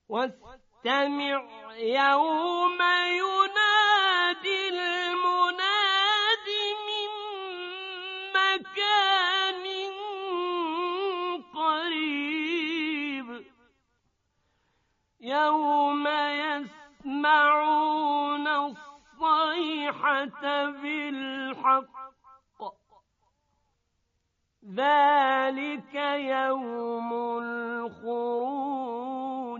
واستمع يوم ينادي المناد من مكان قريب يوم يسمعون الصيحة بالحق ذلك يوم الخروج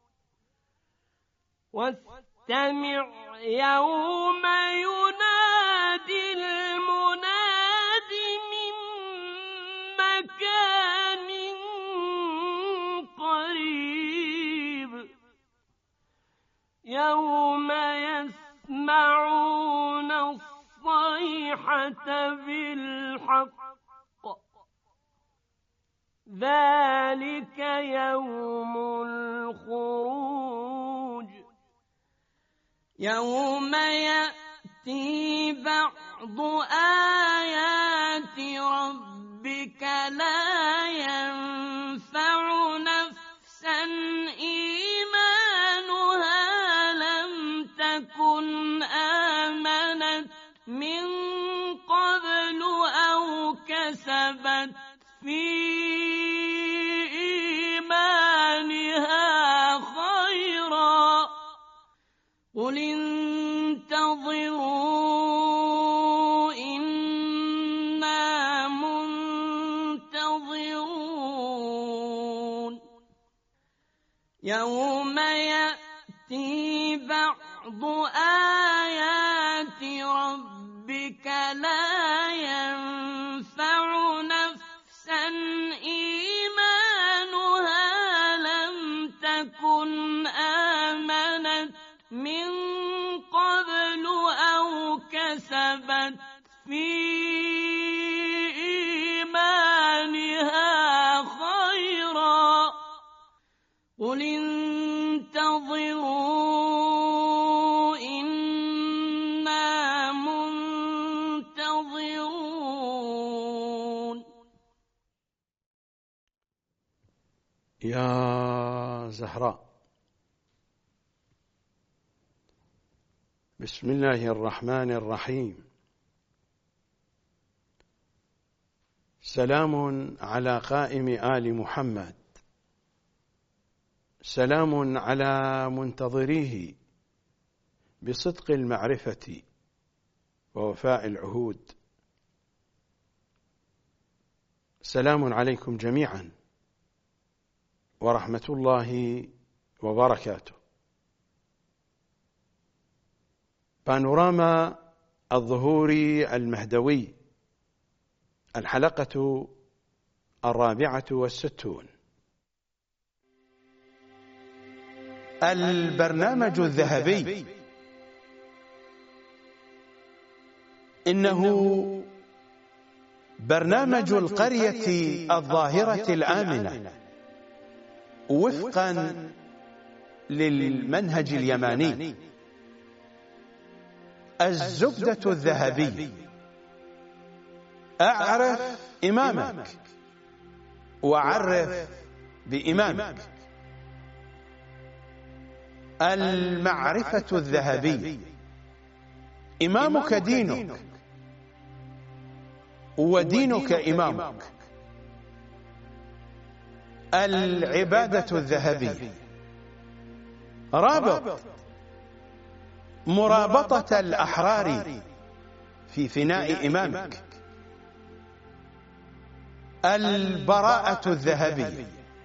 واستمع يوم ينادي المناد من مكان قريب يوم يسمعون الصيحة بالحق ذلك يوم الخروج يوم يأتي بعض آيات ربك لا ينفع نفسا إيمانها لم تكن آمنت من قبل أو كسبت في قل انتظروا إنا منتظرون يوم يأتي بعض آيات ربك لا ينفع نفسا إيمانها لم تكن آمنت من قبل أو كسبت في إيمانها خيرا قل انتظروا إنا منتظرون. يا زهراء، بسم الله الرحمن الرحيم. سلام على قائم آل محمد، سلام على منتظريه بصدق المعرفة ووفاء العهود. سلام عليكم جميعا ورحمة الله وبركاته. بانوراما الظهور المهدوي، الحلقة 64. البرنامج الذهبي، إنه برنامج القرية الظاهرة الآمنة وفقا للمنهج اليماني. الزبدة الذهبي: أعرف إمامك وعرف بإمامك. المعرفة الذهبي: إمامك دينك ودينك إمامك. العبادة الذهبي: رابط مرابطة الأحرار في فناء إمامك. البراءة الذهبي: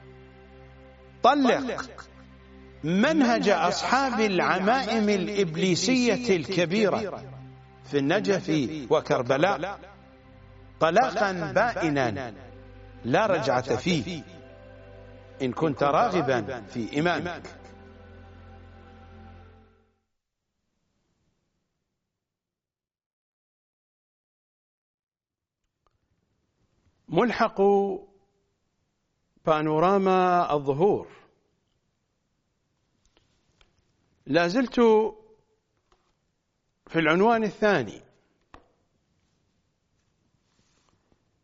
طلق منهج أصحاب العمائم الإبليسية الكبيرة في النجف وكربلاء طلاقا بائنا لا رجعة فيه إن كنت راغبا في إمامك. ملحق بانوراما الظهور. لا زلت في العنوان الثاني: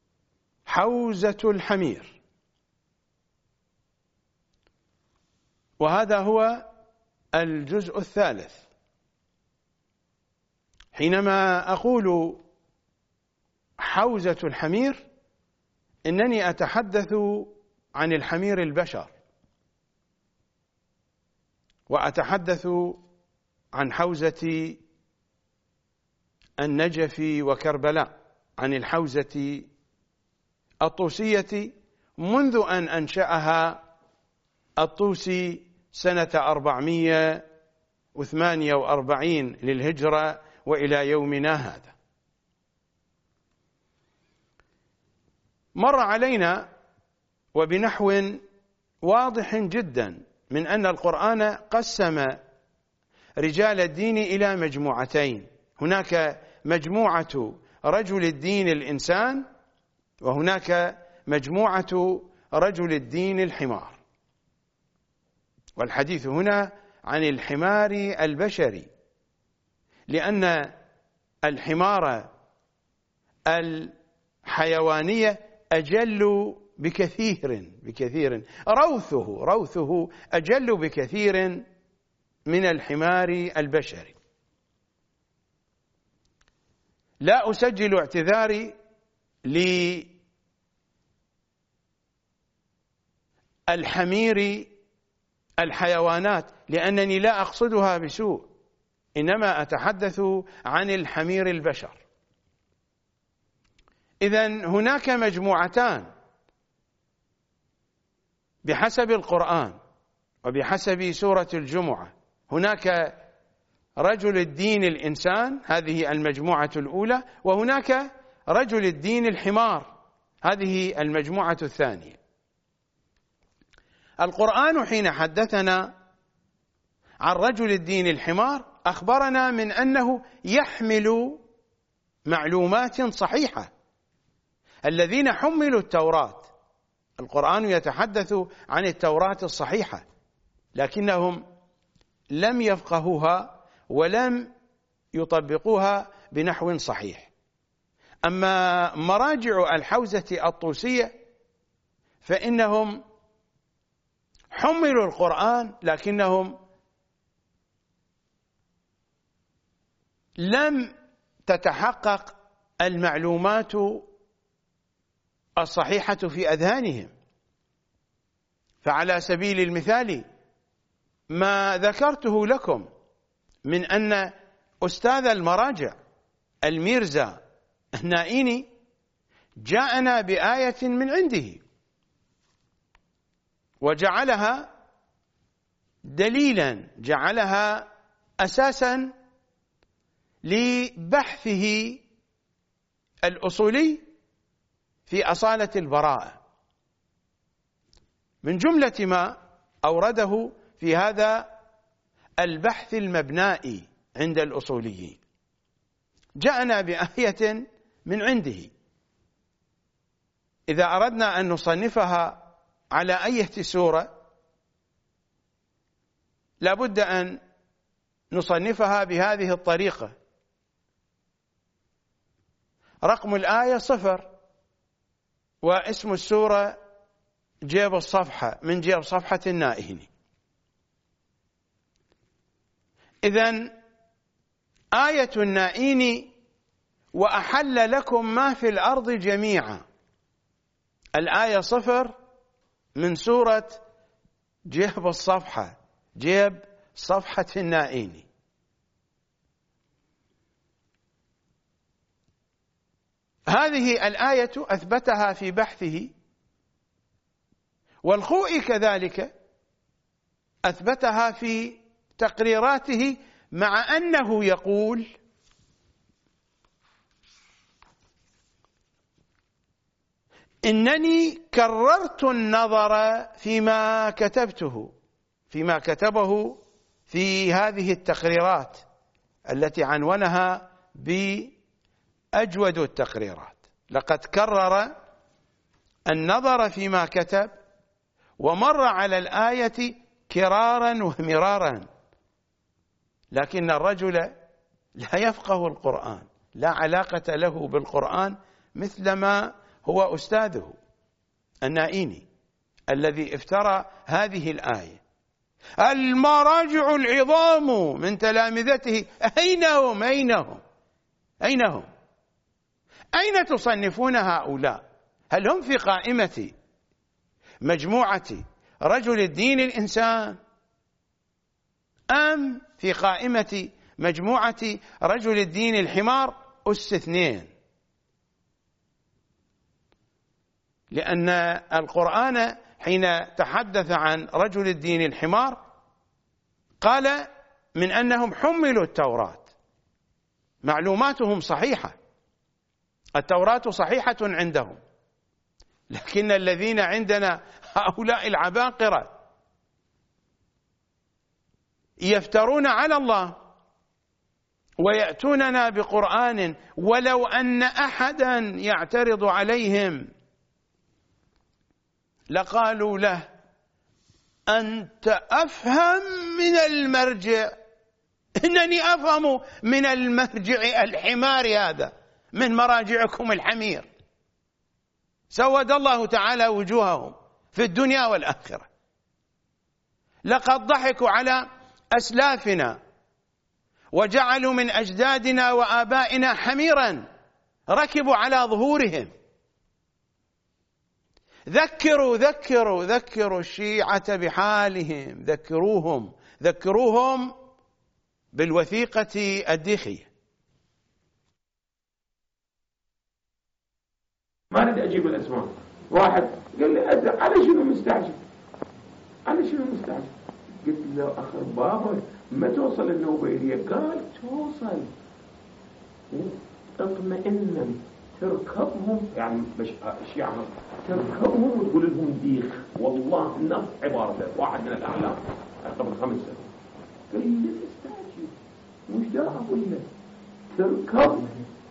حوزة الحمير. وهذا هو الجزء الثالث. حينما أقول حوزة الحمير إنني أتحدث عن الحمير البشر، وأتحدث عن حوزة النجف وكربلاء، عن الحوزة الطوسية منذ أن أنشأها الطوسي سنة 448 للهجرة وإلى يومنا هذا. مر علينا وبنحو واضح جدا من أن القرآن قسم رجال الدين إلى مجموعتين: هناك مجموعة رجل الدين الإنسان، وهناك مجموعة رجل الدين الحمار. والحديث هنا عن الحمار البشري، لأن الحمار الحيوانية أجل بكثير، روثه أجل بكثير من الحمار البشري. لا أسجل اعتذاري للحمير الحيوانات لأنني لا أقصدها بسوء، إنما أتحدث عن الحمير البشر. إذن هناك مجموعتان بحسب القرآن وبحسب سورة الجمعة. هناك رجل الدين الإنسان، هذه المجموعة الأولى، وهناك رجل الدين الحمار، هذه المجموعة الثانية. القرآن حين حدثنا عن رجل الدين الحمار أخبرنا من أنه يحمل معلومات صحيحة. الذين حملوا التوراة، القرآن يتحدث عن التوراة الصحيحة، لكنهم لم يفقهوها ولم يطبقوها بنحو صحيح. أما مراجع الحوزة الطوسية فإنهم حملوا القرآن لكنهم لم تتحقق المعلومات الصحيحة في أذهانهم. فعلى سبيل المثال ما ذكرته لكم من أن أستاذ المراجع الميرزا النائيني جاءنا بآية من عنده وجعلها دليلا، جعلها أساسا لبحثه الأصولي في أصالة البراءة، من جملة ما أورده في هذا البحث المبنائي عند الأصوليين. جاءنا بآية من عنده، إذا أردنا أن نصنفها على أي سورة لابد أن نصنفها بهذه الطريقة: رقم الآية 0، واسم السورة جيب الصفحة من جيب صفحة النائيني. إذن آية النائيني: وأحل لكم ما في الأرض جميعا، الآية 0 من سورة جيب الصفحة، جيب صفحة النائيني. هذه الآية أثبتها في بحثه، والخوئي كذلك أثبتها في تقريراته، مع أنه يقول إنني كررت النظر فيما كتبه في هذه التقريرات التي عنونها بأجود التقريرات. لقد كرر النظر فيما كتب ومر على الآية كرارا ومرارا، لكن الرجل لا يفقه القرآن، لا علاقة له بالقرآن مثلما هو أستاذه النائيني الذي افترى هذه الآية. المراجع العظام من تلامذته أين هم؟ أين هم؟ أين هم؟ أين تصنفون هؤلاء؟ هل هم في قائمة مجموعة رجل الدين الإنسان، أم في قائمة مجموعة رجل الدين الحمار أس 2؟ لأن القرآن حين تحدث عن رجل الدين الحمار قال من أنهم حملوا التوراة، معلوماتهم صحيحة، التوراة صحيحة عندهم، لكن الذين عندنا هؤلاء العباقرة يفترون على الله ويأتوننا بقرآن ولو أن أحدا يعترض عليهم لقالوا له أنت أفهم من المرجع. إنني أفهم من المرجع الحمار هذا، من مراجعكم الحمير، سود الله تعالى وجوههم في الدنيا والآخرة. لقد ضحكوا على أسلافنا وجعلوا من أجدادنا وآبائنا حميرا ركبوا على ظهورهم. ذكروا الشيعة بحالهم، ذكروهم بالوثيقة الديخية. ما أريد أجيب الأسماء. واحد قال لي على شنو مستعجل؟ قلت له أخر بابا ما توصل النوبيلية؟ قال توصل، اطمئنا تركبهم، يعني الشيعة تركبهم وتقول لهم ديخ، والله نفس عبارته واحد من الأعلام قبل 5 سنين. قال لي استعجل، مش دا أقول لك تركب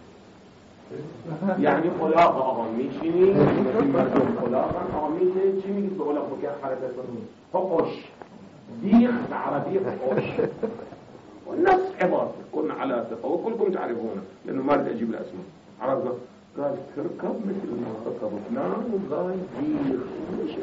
يعني خلاقة أغميشني خلاقة أغميشني شنو يقول لك بكير حركة فقش ديخ العربية فقش والنفس عبارته كنا على ثقة وكلكم تعرفونه لأنه ما أريد أجيب الأسماء. عرفت؟ قال تركب مثل ما ركب فلان وقال ديخ.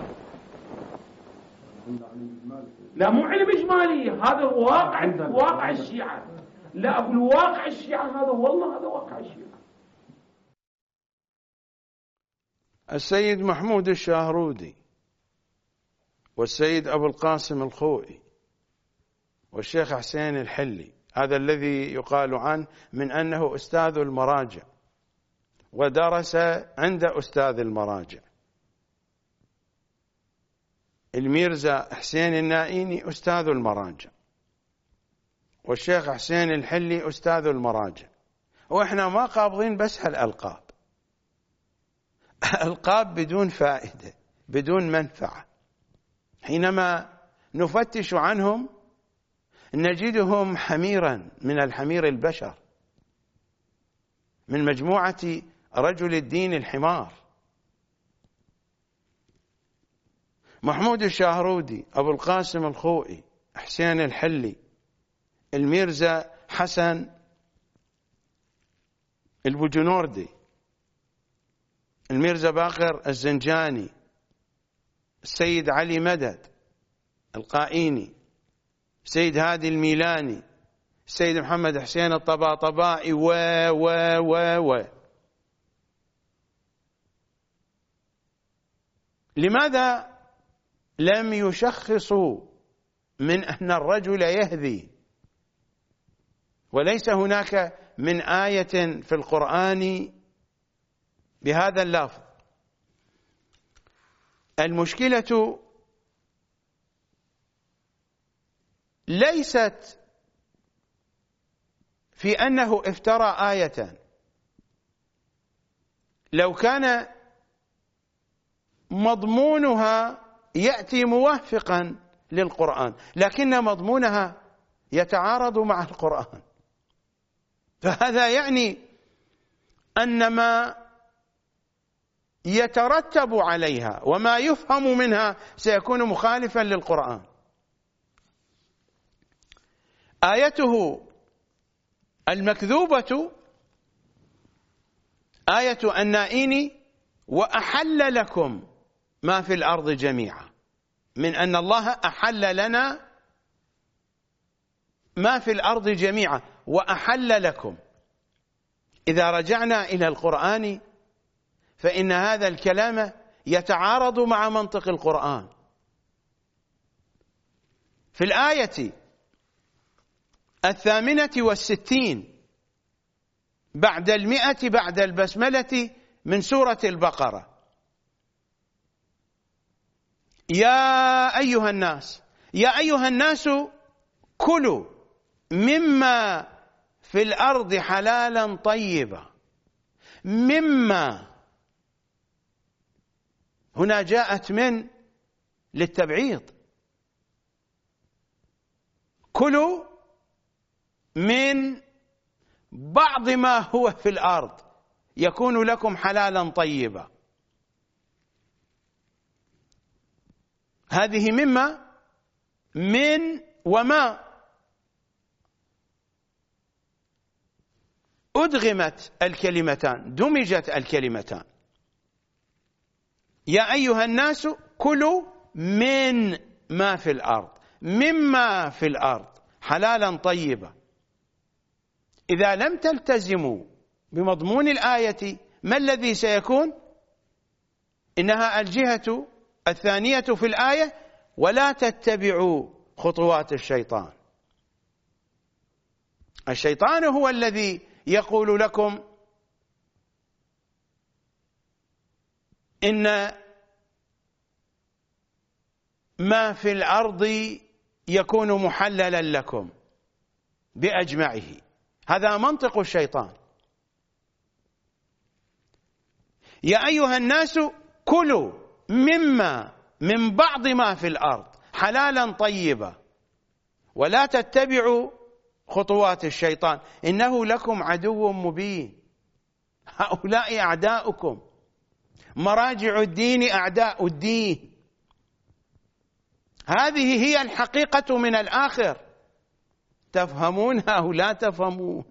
لا مو علم إجمالي، هذا واقع الشيعة. لا أقول واقع الشيعة هذا، والله هذا واقع الشيعة. السيد محمود الشاهرودي والسيد أبو القاسم الخوئي والشيخ حسين الحلي، هذا الذي يقال عنه من أنه أستاذ المراجع ودرس عند أستاذ المراجع. الميرزا حسين النائيني أستاذ المراجع، والشيخ حسين الحلي أستاذ المراجع، وإحنا ما قابضين بس هالألقاب، ألقاب بدون فائدة بدون منفعة. حينما نفتش عنهم نجدهم حميرا من الحمير البشر، من مجموعة رجل الدين الحمار. محمود الشاهرودي، أبو القاسم الخوئي، حسين الحلي، الميرزا حسن البوجنوردي، الميرزا باقر الزنجاني، السيد علي مدد القائيني، السيد هادي الميلاني، السيد محمد حسين الطباطبائي و لماذا لم يشخصوا من أن الرجل يهذي وليس هناك من آية في القرآن بهذا اللفظ؟ المشكلة ليست في أنه افترى آية، لو كان مضمونها يأتي موافقا للقرآن، لكن مضمونها يتعارض مع القرآن، فهذا يعني أن ما يترتب عليها وما يفهم منها سيكون مخالفا للقرآن. آيته المكذوبة آية النائين وأحل لكم ما في الأرض جميعا. من أن الله أحل لنا ما في الأرض جميعا وأحل لكم. إذا رجعنا إلى القرآن فإن هذا الكلام يتعارض مع منطق القرآن. في الآية 68 بعد 100 بعد البسملة من سورة البقرة: يا أيها الناس كلوا مما في الأرض حلالا طيبا. مما هنا جاءت من للتبعيض. كلوا من بعض ما هو في الأرض يكون لكم حلالا طيبا. هذه مما من وما أدغمت الكلمتان، دمجت الكلمتان. يا أيها الناس كلوا من ما في الأرض، مما في الأرض حلالا طيبا. إذا لم تلتزموا بمضمون الآية ما الذي سيكون؟ إنها الجهة الثانية في الآية: ولا تتبعوا خطوات الشيطان. الشيطان هو الذي يقول لكم إن ما في الأرض يكون محللا لكم بأجمعه. هذا منطق الشيطان. يا أيها الناس كلوا مما من بعض ما في الأرض حلالا طيبا ولا تتبعوا خطوات الشيطان إنه لكم عدو مبين. هؤلاء أعداؤكم، مراجع الدين أعداء الدين. هذه هي الحقيقة من الآخر، تفهمونها أو لا تفهمون.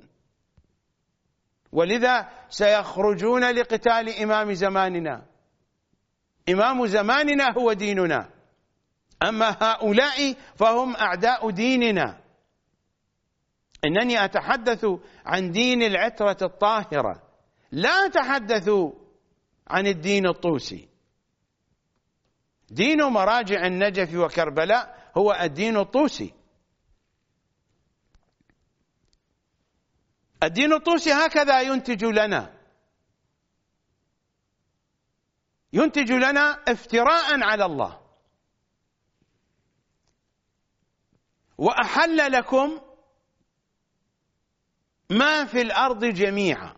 ولذا سيخرجون لقتال إمام زماننا. إمام زماننا هو ديننا، أما هؤلاء فهم أعداء ديننا. إنني أتحدث عن دين العترة الطاهرة، لا أتحدث عن الدين الطوسي. دين مراجع النجف وكربلاء هو الدين الطوسي. الدين الطوسي هكذا ينتج لنا افتراء على الله. وأحل لكم ما في الأرض جميعا،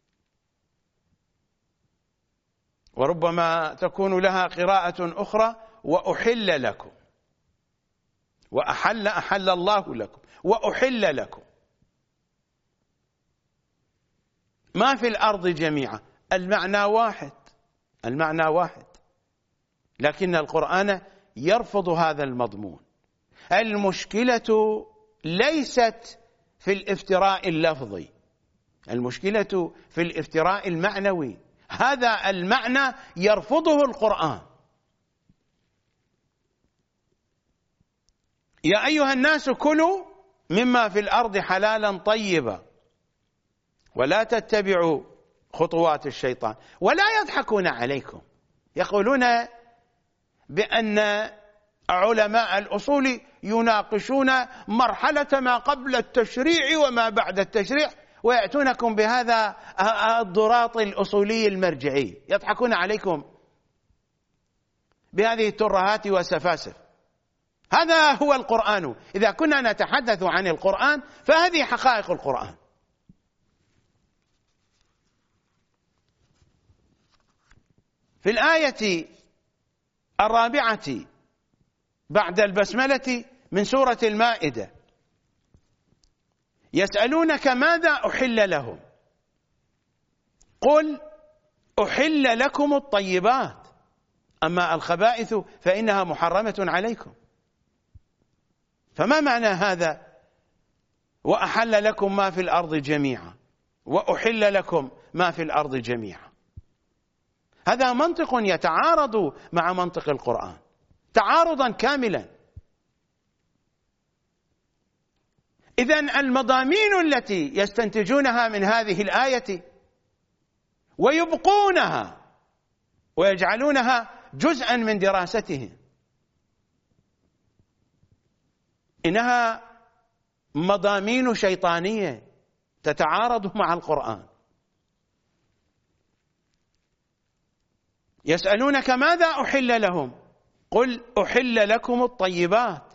وربما تكون لها قراءة أخرى: وأحل لكم. أحل الله لكم وأحل لكم ما في الأرض جميعا. المعنى واحد، لكن القرآن يرفض هذا المضمون. المشكلة ليست في الافتراء اللفظي، المشكلة في الافتراء المعنوي. هذا المعنى يرفضه القرآن. يا أيها الناس كلوا مما في الأرض حلالا طيبا ولا تتبعوا خطوات الشيطان. ولا يضحكون عليكم، يقولون بأن علماء الأصول يناقشون مرحلة ما قبل التشريع وما بعد التشريع، ويأتونكم بهذا الضراط الأصولي المرجعي. يضحكون عليكم بهذه الترهات والسفاسف. هذا هو القرآن. إذا كنا نتحدث عن القرآن فهذه حقائق القرآن. في الآية 4 بعد البسملة من سورة المائدة: يسألونك ماذا أحل لهم قل أحل لكم الطيبات أما الخبائث فإنها محرمة عليكم. فما معنى هذا؟ وأحل لكم ما في الأرض جميعا وأحل لكم ما في الأرض جميعا. هذا منطق يتعارض مع منطق القرآن. تعارضا كاملا. إذن المضامين التي يستنتجونها من هذه الآية ويبقونها ويجعلونها جزءا من دراستهم إنها مضامين شيطانية تتعارض مع القرآن. يسألونك ماذا أحل لهم؟ قل أحل لكم الطيبات.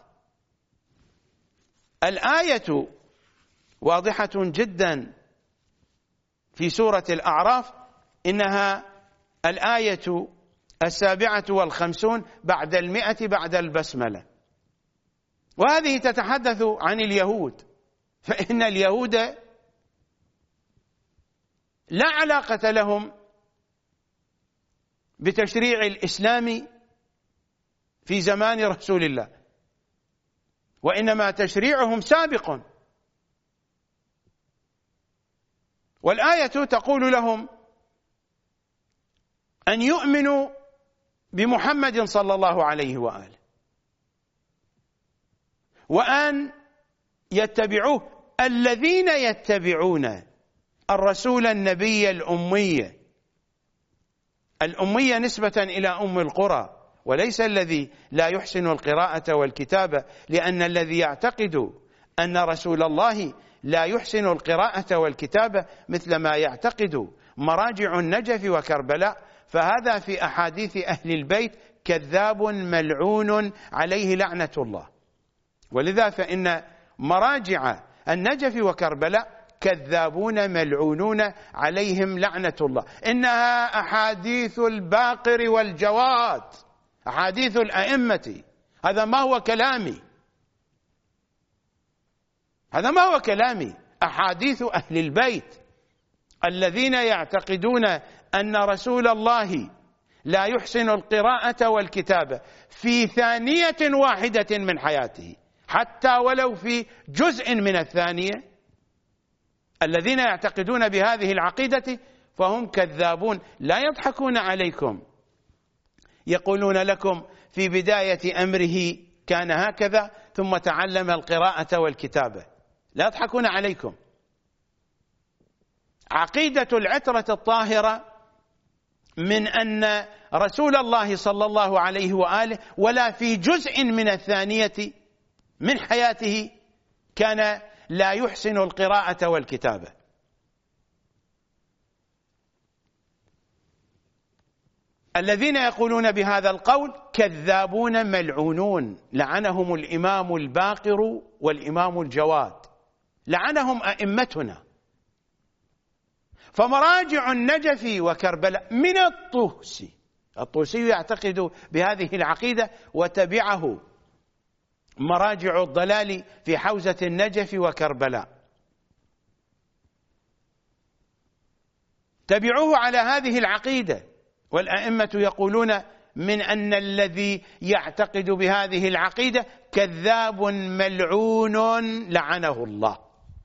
الآية واضحة جدا في سورة الأعراف، إنها الآية 57 بعد 100 بعد البسملة، وهذه تتحدث عن اليهود، فإن اليهود لا علاقة لهم بتشريع الإسلام في زمان رسول الله، وإنما تشريعهم سابق. والآية تقول لهم أن يؤمنوا بمحمد صلى الله عليه وآله، وأن يتبعوه الذين يتبعون الرسول النبي الأمية نسبة إلى أم القرى، وليس الذي لا يحسن القراءة والكتابة، لأن الذي يعتقد أن رسول الله لا يحسن القراءة والكتابة مثل ما يعتقد مراجع النجف وكربلاء، فهذا في أحاديث أهل البيت كذاب ملعون عليه لعنة الله. ولذا فإن مراجع النجف وكربلاء كذابون ملعونون عليهم لعنة الله. إنها أحاديث الباقر والجواد، أحاديث الأئمة. هذا ما هو كلامي، هذا ما هو كلامي. أحاديث أهل البيت الذين يعتقدون أن رسول الله لا يحسن القراءة والكتابة في ثانية واحدة من حياته، حتى ولو في جزء من الثانية. الذين يعتقدون بهذه العقيدة فهم كذابون، لا يضحكون عليكم. يقولون لكم في بداية أمره كان هكذا ثم تعلم القراءة والكتابة، لا يضحكون عليكم. عقيدة العترة الطاهرة من أن رسول الله صلى الله عليه وآله ولا في جزء من الثانية من حياته كان لا يحسن القراءة والكتابة. الذين يقولون بهذا القول كذابون ملعونون، لعنهم الإمام الباقر والإمام الجواد، لعنهم أئمتنا. فمراجع النجف وكربلاء من الطوسي يعتقد بهذه العقيدة، وتبعه مراجع الضلال في حوزة النجف وكربلاء، تبعوه على هذه العقيدة. والأئمة يقولون من أن الذي يعتقد بهذه العقيدة كذاب ملعون لعنه الله.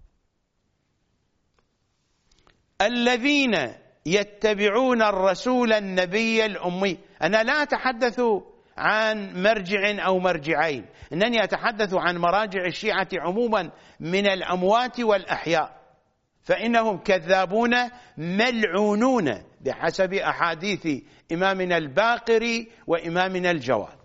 الذين يتبعون الرسول النبي الأمي، أنا لا أتحدث عن مرجع أو مرجعين، إنني أتحدث عن مراجع الشيعة عموما من الأموات والأحياء، فإنهم كذابون ملعونون بحسب أحاديث إمامنا الباقر وإمامنا الجواد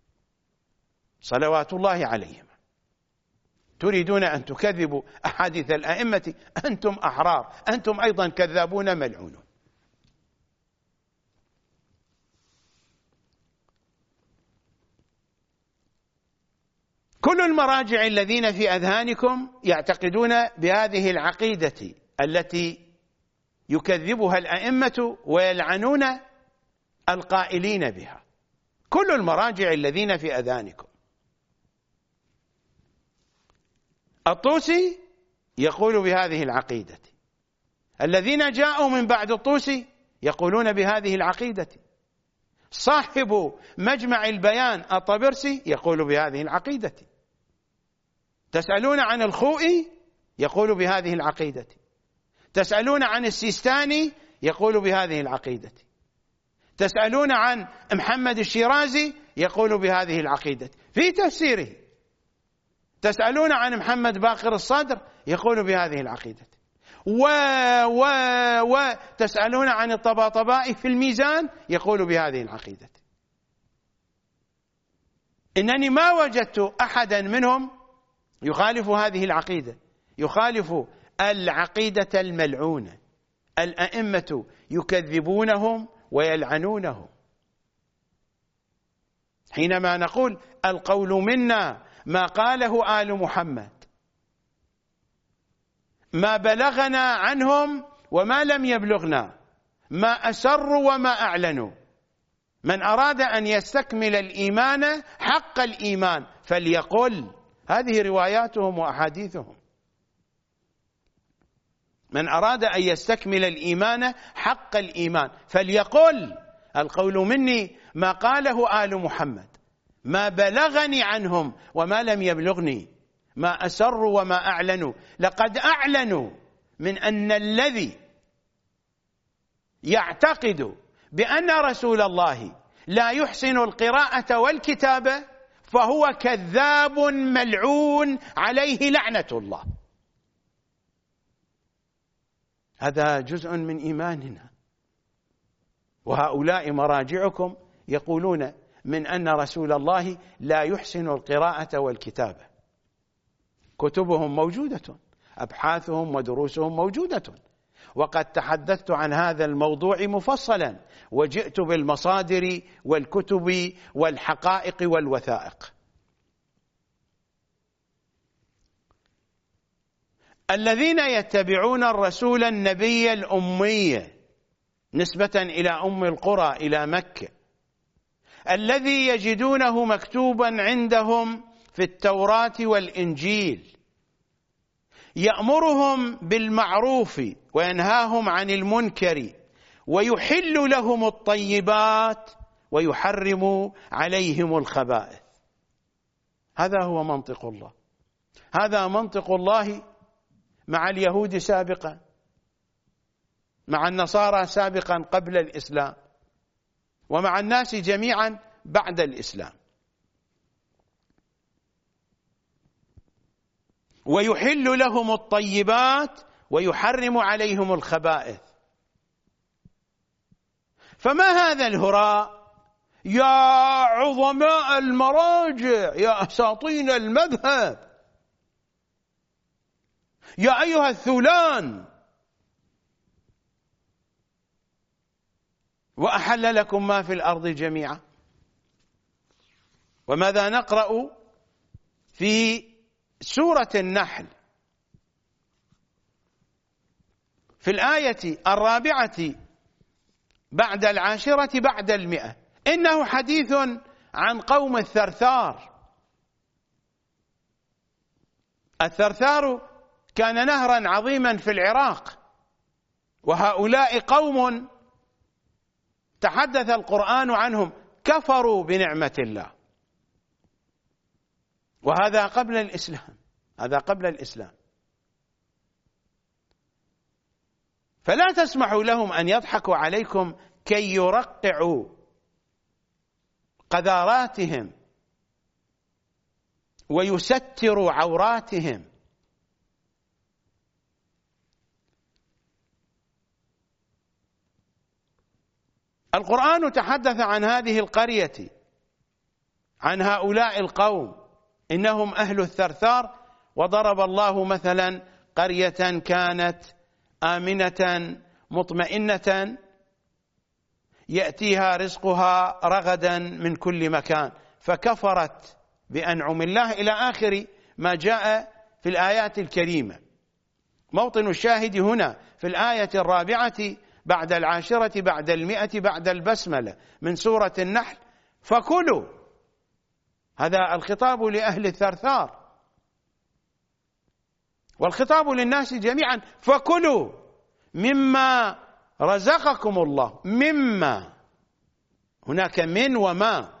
صلوات الله عليهم. تريدون أن تكذبوا أحاديث الأئمة؟ أنتم أحرار، أنتم أيضا كذابون ملعونون. كل المراجع الذين في أذهانكم يعتقدون بهذه العقيدة التي يكذبها الأئمة ويلعنون القائلين بها. كل المراجع الذين في أذهانكم. الطوسي يقول بهذه العقيدة، الذين جاءوا من بعد الطوسي يقولون بهذه العقيدة، صاحب مجمع البيان الطبرسي يقول بهذه العقيدة، تسألون عن الخوئي يقول بهذه العقيدة، تسألون عن السيستاني يقول بهذه العقيدة، تسألون عن محمد الشيرازي يقول بهذه العقيدة في تفسيره. تسألون عن محمد باقر الصدر يقول بهذه العقيدة. وتسألون عن الطباطبائي في الميزان يقول بهذه العقيدة. إنني ما وجدت أحدا منهم يخالف هذه العقيدة، يخالف العقيدة الملعونة. الأئمة يكذبونهم ويلعنونهم. حينما نقول القول منا ما قاله آل محمد، ما بلغنا عنهم وما لم يبلغنا، ما أسروا وما أعلنوا. من أراد أن يستكمل الإيمان حق الإيمان فليقل. هذه رواياتهم وأحاديثهم. من أراد أن يستكمل الإيمان حق الإيمان فليقل القول مني ما قاله آل محمد، ما بلغني عنهم وما لم يبلغني، ما أسروا وما أعلنوا. لقد أعلنوا من أن الذي يعتقد بأن رسول الله لا يحسن القراءة والكتابة فهو كذاب ملعون عليه لعنة الله. هذا جزء من إيماننا. وهؤلاء مراجعكم يقولون من أن رسول الله لا يحسن القراءة والكتابة. كتبهم موجودة، أبحاثهم ودروسهم موجودة، وقد تحدثت عن هذا الموضوع مفصلا وجئت بالمصادر والكتب والحقائق والوثائق. الذين يتبعون الرسول النبي الأمي نسبة إلى أم القرى إلى مكة، الذي يجدونه مكتوبا عندهم في التوراة والإنجيل، يأمرهم بالمعروف وينهاهم عن المنكر ويحل لهم الطيبات ويحرم عليهم الخبائث. هذا هو منطق الله. هذا منطق الله مع اليهود سابقا، مع النصارى سابقا قبل الإسلام، ومع الناس جميعا بعد الإسلام. ويحل لهم الطيبات ويحرم عليهم الخبائث. فما هذا الهراء يا عظماء المراجع، يا أساطين المذهب، يا أيها الثولان، وأحل لكم ما في الأرض جميعا. وماذا نقرأ في سورة النحل في الآية 4 بعد 10 بعد 100؟ إنه حديث عن قوم الثرثار. الثرثار كان نهرا عظيما في العراق، وهؤلاء قوم تحدث القرآن عنهم كفروا بنعمة الله، وهذا قبل الإسلام، هذا قبل الإسلام. فلا تسمحوا لهم أن يضحكوا عليكم كي يرقعوا قذاراتهم ويستروا عوراتهم. القرآن تحدث عن هذه القرية، عن هؤلاء القوم، إنهم أهل الثرثار، وضرب الله مثلا قرية كانت آمنة مطمئنة يأتيها رزقها رغدا من كل مكان فكفرت بأنعم الله إلى آخر ما جاء في الآيات الكريمة. موطن الشاهد هنا في الآية 4 بعد 10 بعد 100 بعد البسملة من سورة النحل: فكلوا. هذا الخطاب لأهل الثرثار، والخطاب للناس جميعا: فكلوا مما رزقكم الله. مما، هناك من وما.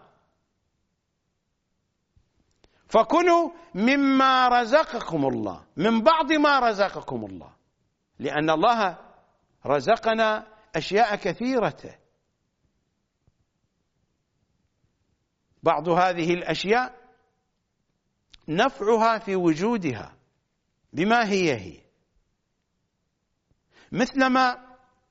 فكلوا مما رزقكم الله، من بعض ما رزقكم الله، لأن الله رزقنا أشياء كثيرة. بعض هذه الأشياء نفعها في وجودها بما هي مثلما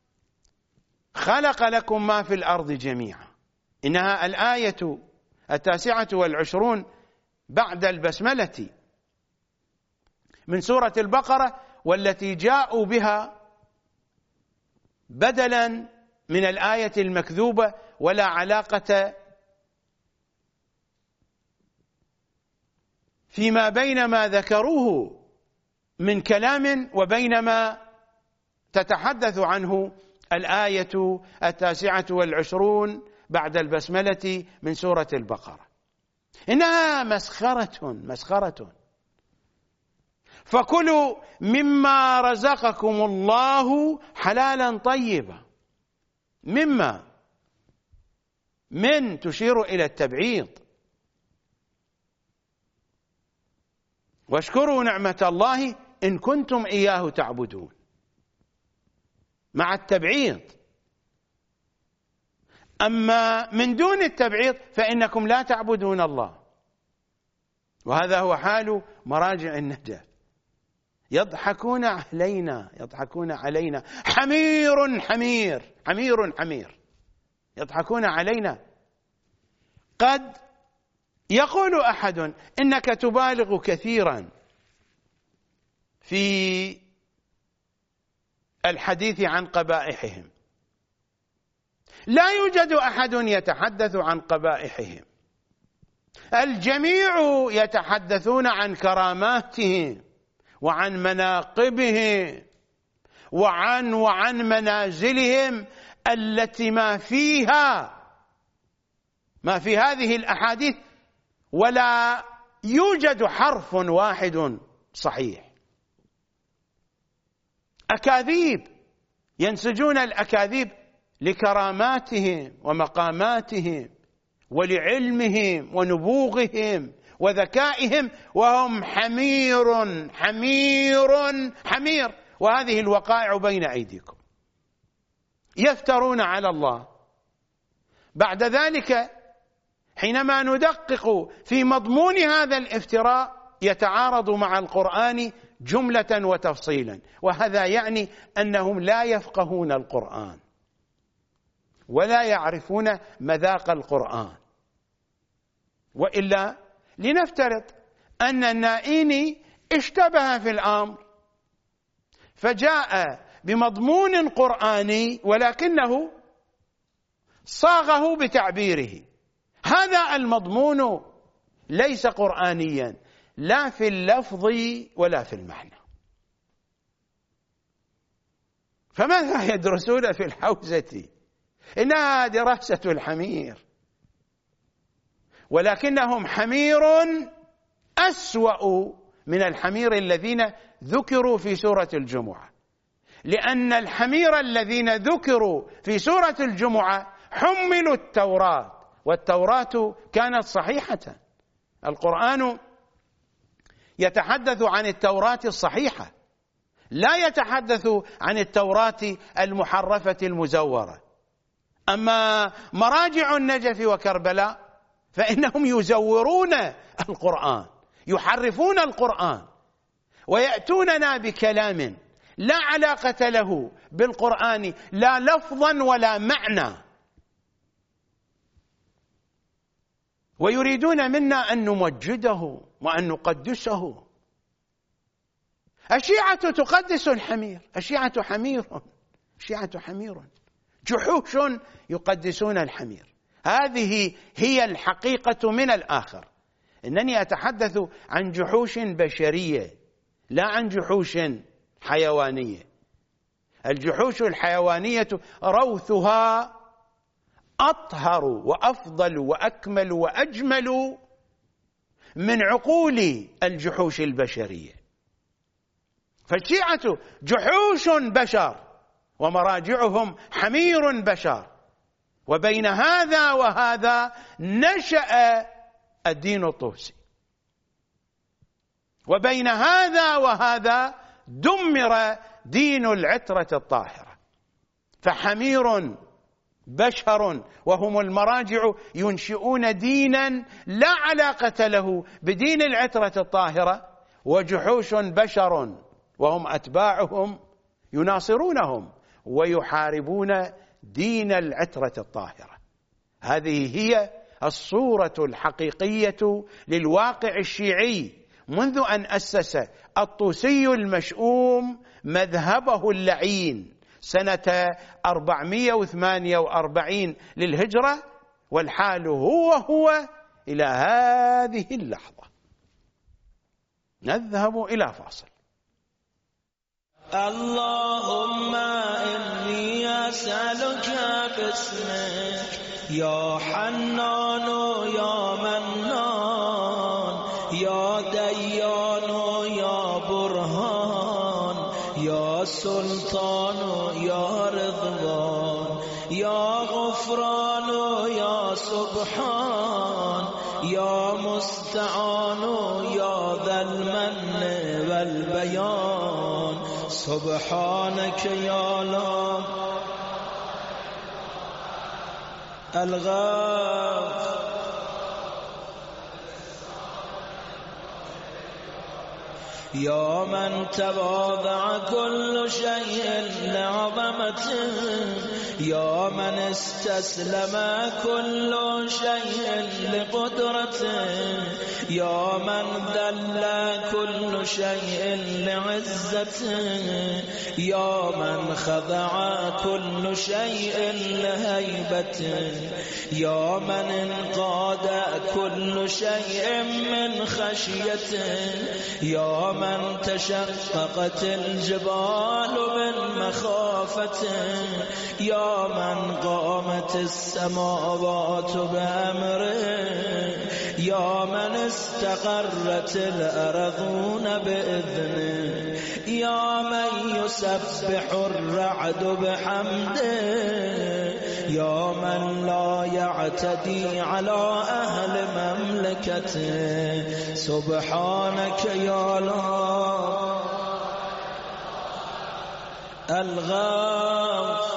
خلق لكم ما في الأرض جميعا، إنها الآية 29 بعد البسملة من سورة البقرة، والتي جاءوا بها بدلا من الآية المكذوبة ولا علاقة فيما بين ما ذكروه من كلام وبين ما تتحدث عنه الآية 29 بعد البسملة من سورة البقرة. إنها مسخرة. فكلوا مما رزقكم الله حلالا طيبا. مما من تشير إلى التبعيض. واشكروا نعمة الله إن كنتم إياه تعبدون، مع التبعيض. أما من دون التبعيض فإنكم لا تعبدون الله. وهذا هو حال مراجع النجاة، يضحكون علينا حمير يضحكون علينا. قد يقول أحد إنك تبالغ كثيرا في الحديث عن قبائحهم. لا يوجد أحد يتحدث عن قبائحهم، الجميع يتحدثون عن كراماتهم وعن مناقبهم وعن منازلهم التي ما في هذه الأحاديث ولا يوجد حرف واحد صحيح. أكاذيب، ينسجون الأكاذيب لكراماتهم ومقاماتهم ولعلمهم ونبوغهم وذكائهم، وهم حمير. وهذه الوقائع بين أيديكم. يفترون على الله. بعد ذلك حينما ندقق في مضمون هذا الافتراء يتعارض مع القرآن جملة وتفصيلا، وهذا يعني أنهم لا يفقهون القرآن ولا يعرفون مذاق القرآن. وإلا لنفترض أن النائيني اشتبه في الأمر فجاء بمضمون قرآني ولكنه صاغه بتعبيره. هذا المضمون ليس قرآنيا لا في اللفظ ولا في المعنى. فماذا يدرسون في الحوزة؟ إنها دراسة الحمير، ولكنهم حمير أسوأ من الحمير الذين ذكروا في سورة الجمعة، لأن الحمير الذين ذكروا في سورة الجمعة حملوا التوراة، والتوراة كانت صحيحة. القرآن يتحدث عن التوراة الصحيحة، لا يتحدث عن التوراة المحرفة المزورة. أما مراجع النجف وكربلاء فإنهم يزورون القرآن، يحرفون القرآن، ويأتوننا بكلام لا علاقة له بالقرآن لا لفظا ولا معنى، ويريدون منا أن نمجده وأن نقدسه. الشيعة تقدس الحمير، الشيعة حمير، جحوش يقدسون الحمير. هذه هي الحقيقة من الآخر. إنني أتحدث عن جحوش بشرية لا عن جحوش حيوانية. الجحوش الحيوانية روثها أطهر وأفضل وأكمل وأجمل من عقول الجحوش البشرية. فالشيعة جحوش بشر ومراجعهم حمير بشر، وبين هذا وهذا نشأ الدين الطوسي، وبين هذا وهذا دمر دين العترة الطاهرة. فحمير بشر وهم المراجع ينشئون دينا لا علاقة له بدين العترة الطاهرة، وجحوش بشر وهم أتباعهم يناصرونهم ويحاربون دين العترة الطاهرة. هذه هي الصورة الحقيقية للواقع الشيعي منذ أن أسس الطوسي المشؤوم مذهبه اللعين سنة 448 للهجرة، والحال هو إلى هذه اللحظة. نذهب إلى فاصل. اللهم إني أسألك باسمك يا حنان يا منان يا ديان يا برهان يا سلطان يا رضوان يا غفران يا سبحان يا مستعان يا ذا المن والبيان سبحانك يا لا الغاف يا من تواضع كل شيء لعظمته يا من استسلم كل شيء لقدرته يا من ذل كل شيء لعزته يا من خضع كل شيء لهيبته يا من انقاد كل شيء من خشيته يا من تشققت الجبال من مخافته يا من قامت السماوات بأمره يا من استقرت الأرضون بإذنه يا من يسبح الرعد بحمده يا من لا يعتدي على أهل مملكته سبحانك يا الله الغاف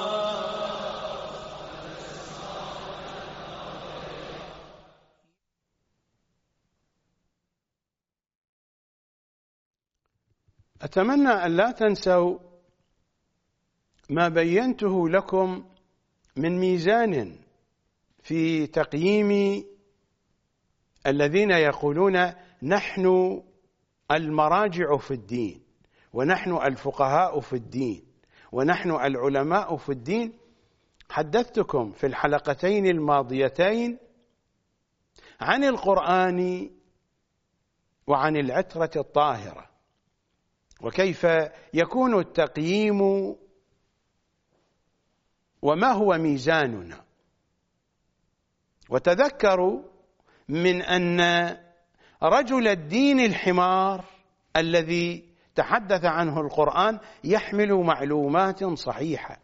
أتمنى أن لا تنسوا ما بينته لكم من ميزان في تقييم الذين يقولون نحن المراجع في الدين ونحن الفقهاء في الدين ونحن العلماء في الدين. حدثتكم في الحلقتين الماضيتين عن القرآن وعن العترة الطاهرة وكيف يكون التقييم وما هو ميزاننا. وتذكروا من أن رجل الدين الحمار الذي تحدث عنه القرآن يحمل معلومات صحيحة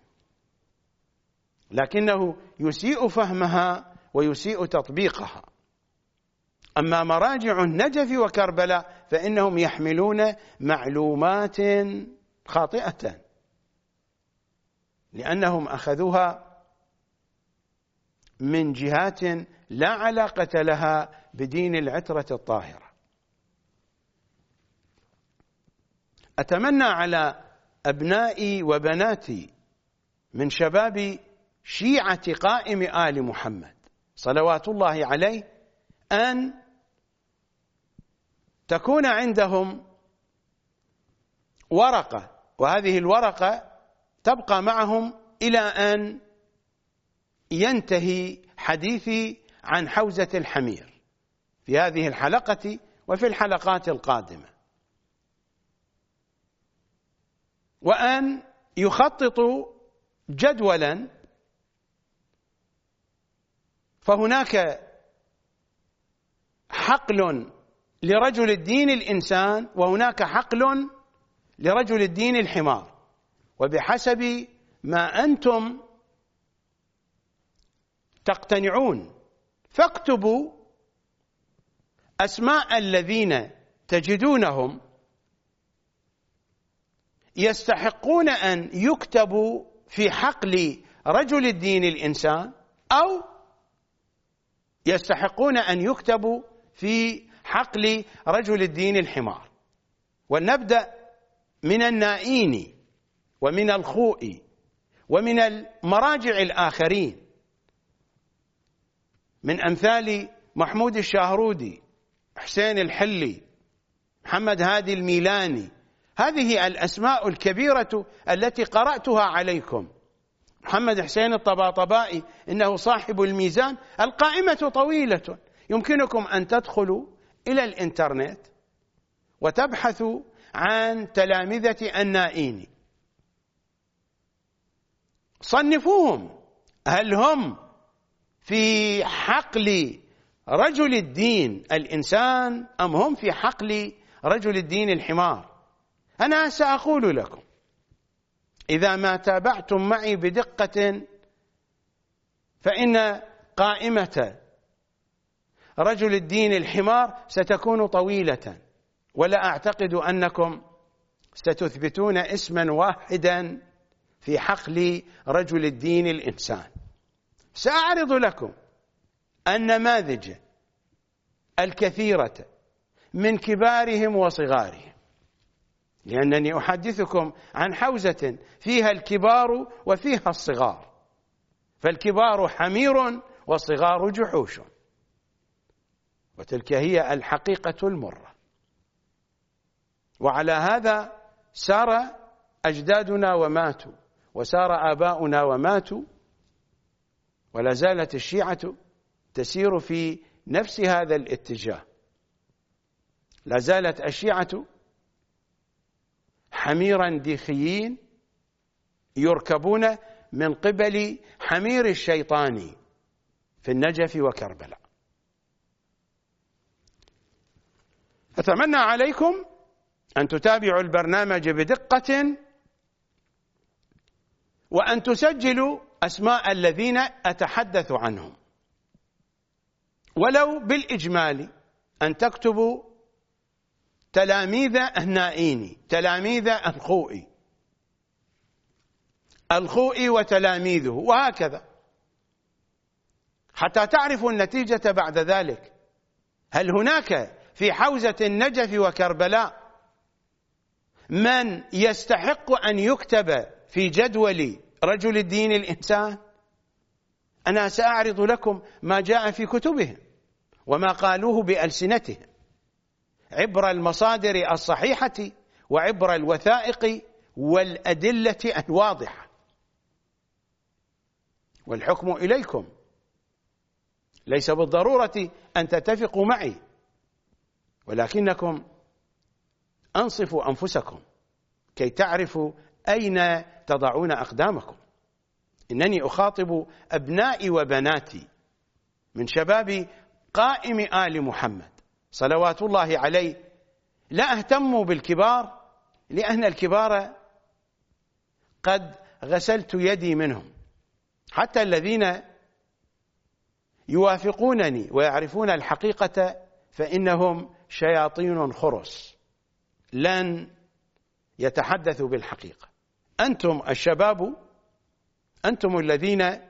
لكنه يسيء فهمها ويسيء تطبيقها. أما مراجع النجف وكربلاء فإنهم يحملون معلومات خاطئة لأنهم أخذوها من جهات لا علاقة لها بدين العترة الطاهرة. أتمنى على أبنائي وبناتي من شباب شيعة قائم آل محمد صلوات الله عليه أن تكون عندهم ورقة، وهذه الورقة تبقى معهم إلى أن ينتهي حديثي عن حوزة الحمير في هذه الحلقة وفي الحلقات القادمة، وأن يخططوا جدولا. فهناك حقل لرجل الدين الإنسان وهناك حقل لرجل الدين الحمار، وبحسب ما أنتم تقتنعون فاكتبوا أسماء الذين تجدونهم يستحقون أن يكتبوا في حقل رجل الدين الإنسان أو يستحقون أن يكتبوا في حقل رجل الدين الحمار. ولنبدأ من النائين ومن الخوئي ومن المراجع الآخرين من أمثال محمود الشاهرودي، حسين الحلي، محمد هادي الميلاني. هذه الأسماء الكبيرة التي قرأتها عليكم. محمد حسين الطباطبائي إنه صاحب الميزان. القائمة طويلة، يمكنكم أن تدخلوا إلى الإنترنت وتبحثوا عن تلامذة النائين، صنفوهم، هل هم في حقل رجل الدين الإنسان أم هم في حقل رجل الدين الحمار؟ أنا سأقول لكم إذا ما تابعتم معي بدقة فإن قائمة رجل الدين الحمار ستكون طويلة، ولا أعتقد أنكم ستثبتون اسما واحدا في حقل رجل الدين الإنسان. سأعرض لكم النماذج الكثيرة من كبارهم وصغارهم، لأنني أحدثكم عن حوزة فيها الكبار وفيها الصغار، فالكبار حمير والصغار جحوش، وتلك هي الحقيقة المرة. وعلى هذا سار أجدادنا وماتوا، وسار آباؤنا وماتوا، ولا زالت الشيعة تسير في نفس هذا الاتجاه. لا زالت الشيعة حميرا ديخيين يركبون من قبل حمير الشيطان في النجف وكربلاء. أتمنى عليكم أن تتابعوا البرنامج بدقة، وأن تسجلوا أسماء الذين أتحدث عنهم، ولو بالإجمال أن تكتبوا تلاميذ النائين، تلاميذ الخوئي وتلاميذه، وهكذا حتى تعرفوا النتيجة بعد ذلك. هل هناك في حوزة النجف وكربلاء من يستحق أن يكتب في جدول رجل الدين الإنسان؟ أنا سأعرض لكم ما جاء في كتبهم وما قالوه بألسنتهم عبر المصادر الصحيحة وعبر الوثائق والأدلة الواضحة، والحكم إليكم. ليس بالضرورة أن تتفقوا معي، ولكنكم أنصفوا أنفسكم كي تعرفوا أين تضعون أقدامكم. إنني أخاطب أبنائي وبناتي من شباب قائم آل محمد صلوات الله عليه. لا أهتم بالكبار، لأن الكبار قد غسلت يدي منهم، حتى الذين يوافقونني ويعرفون الحقيقة فإنهم شياطين خرس لن يتحدثوا بالحقيقة. أنتم الشباب، أنتم الذين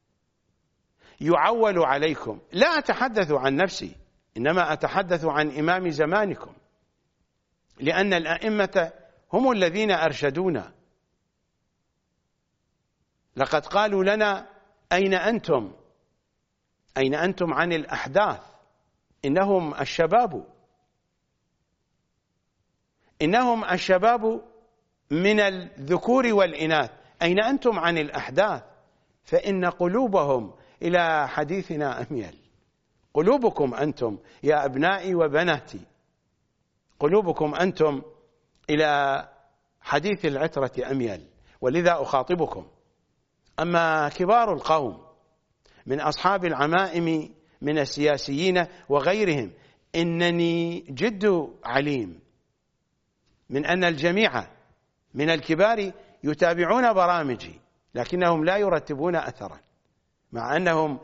يعول عليكم. لا أتحدث عن نفسي، إنما أتحدث عن إمام زمانكم، لأن الأئمة هم الذين أرشدونا. لقد قالوا لنا: أين أنتم؟ أين أنتم عن الأحداث؟ إنهم الشباب من الذكور والإناث. أين أنتم عن الأحداث؟ فإن قلوبهم إلى حديثنا أميل. قلوبكم أنتم يا أبنائي وبناتي، قلوبكم أنتم إلى حديث العترة أميل، ولذا أخاطبكم. أما كبار القوم من أصحاب العمائم من السياسيين وغيرهم، إنني جد عليم من أن الجميع من الكبار يتابعون برامجي، لكنهم لا يرتبون أثرا، مع أنهم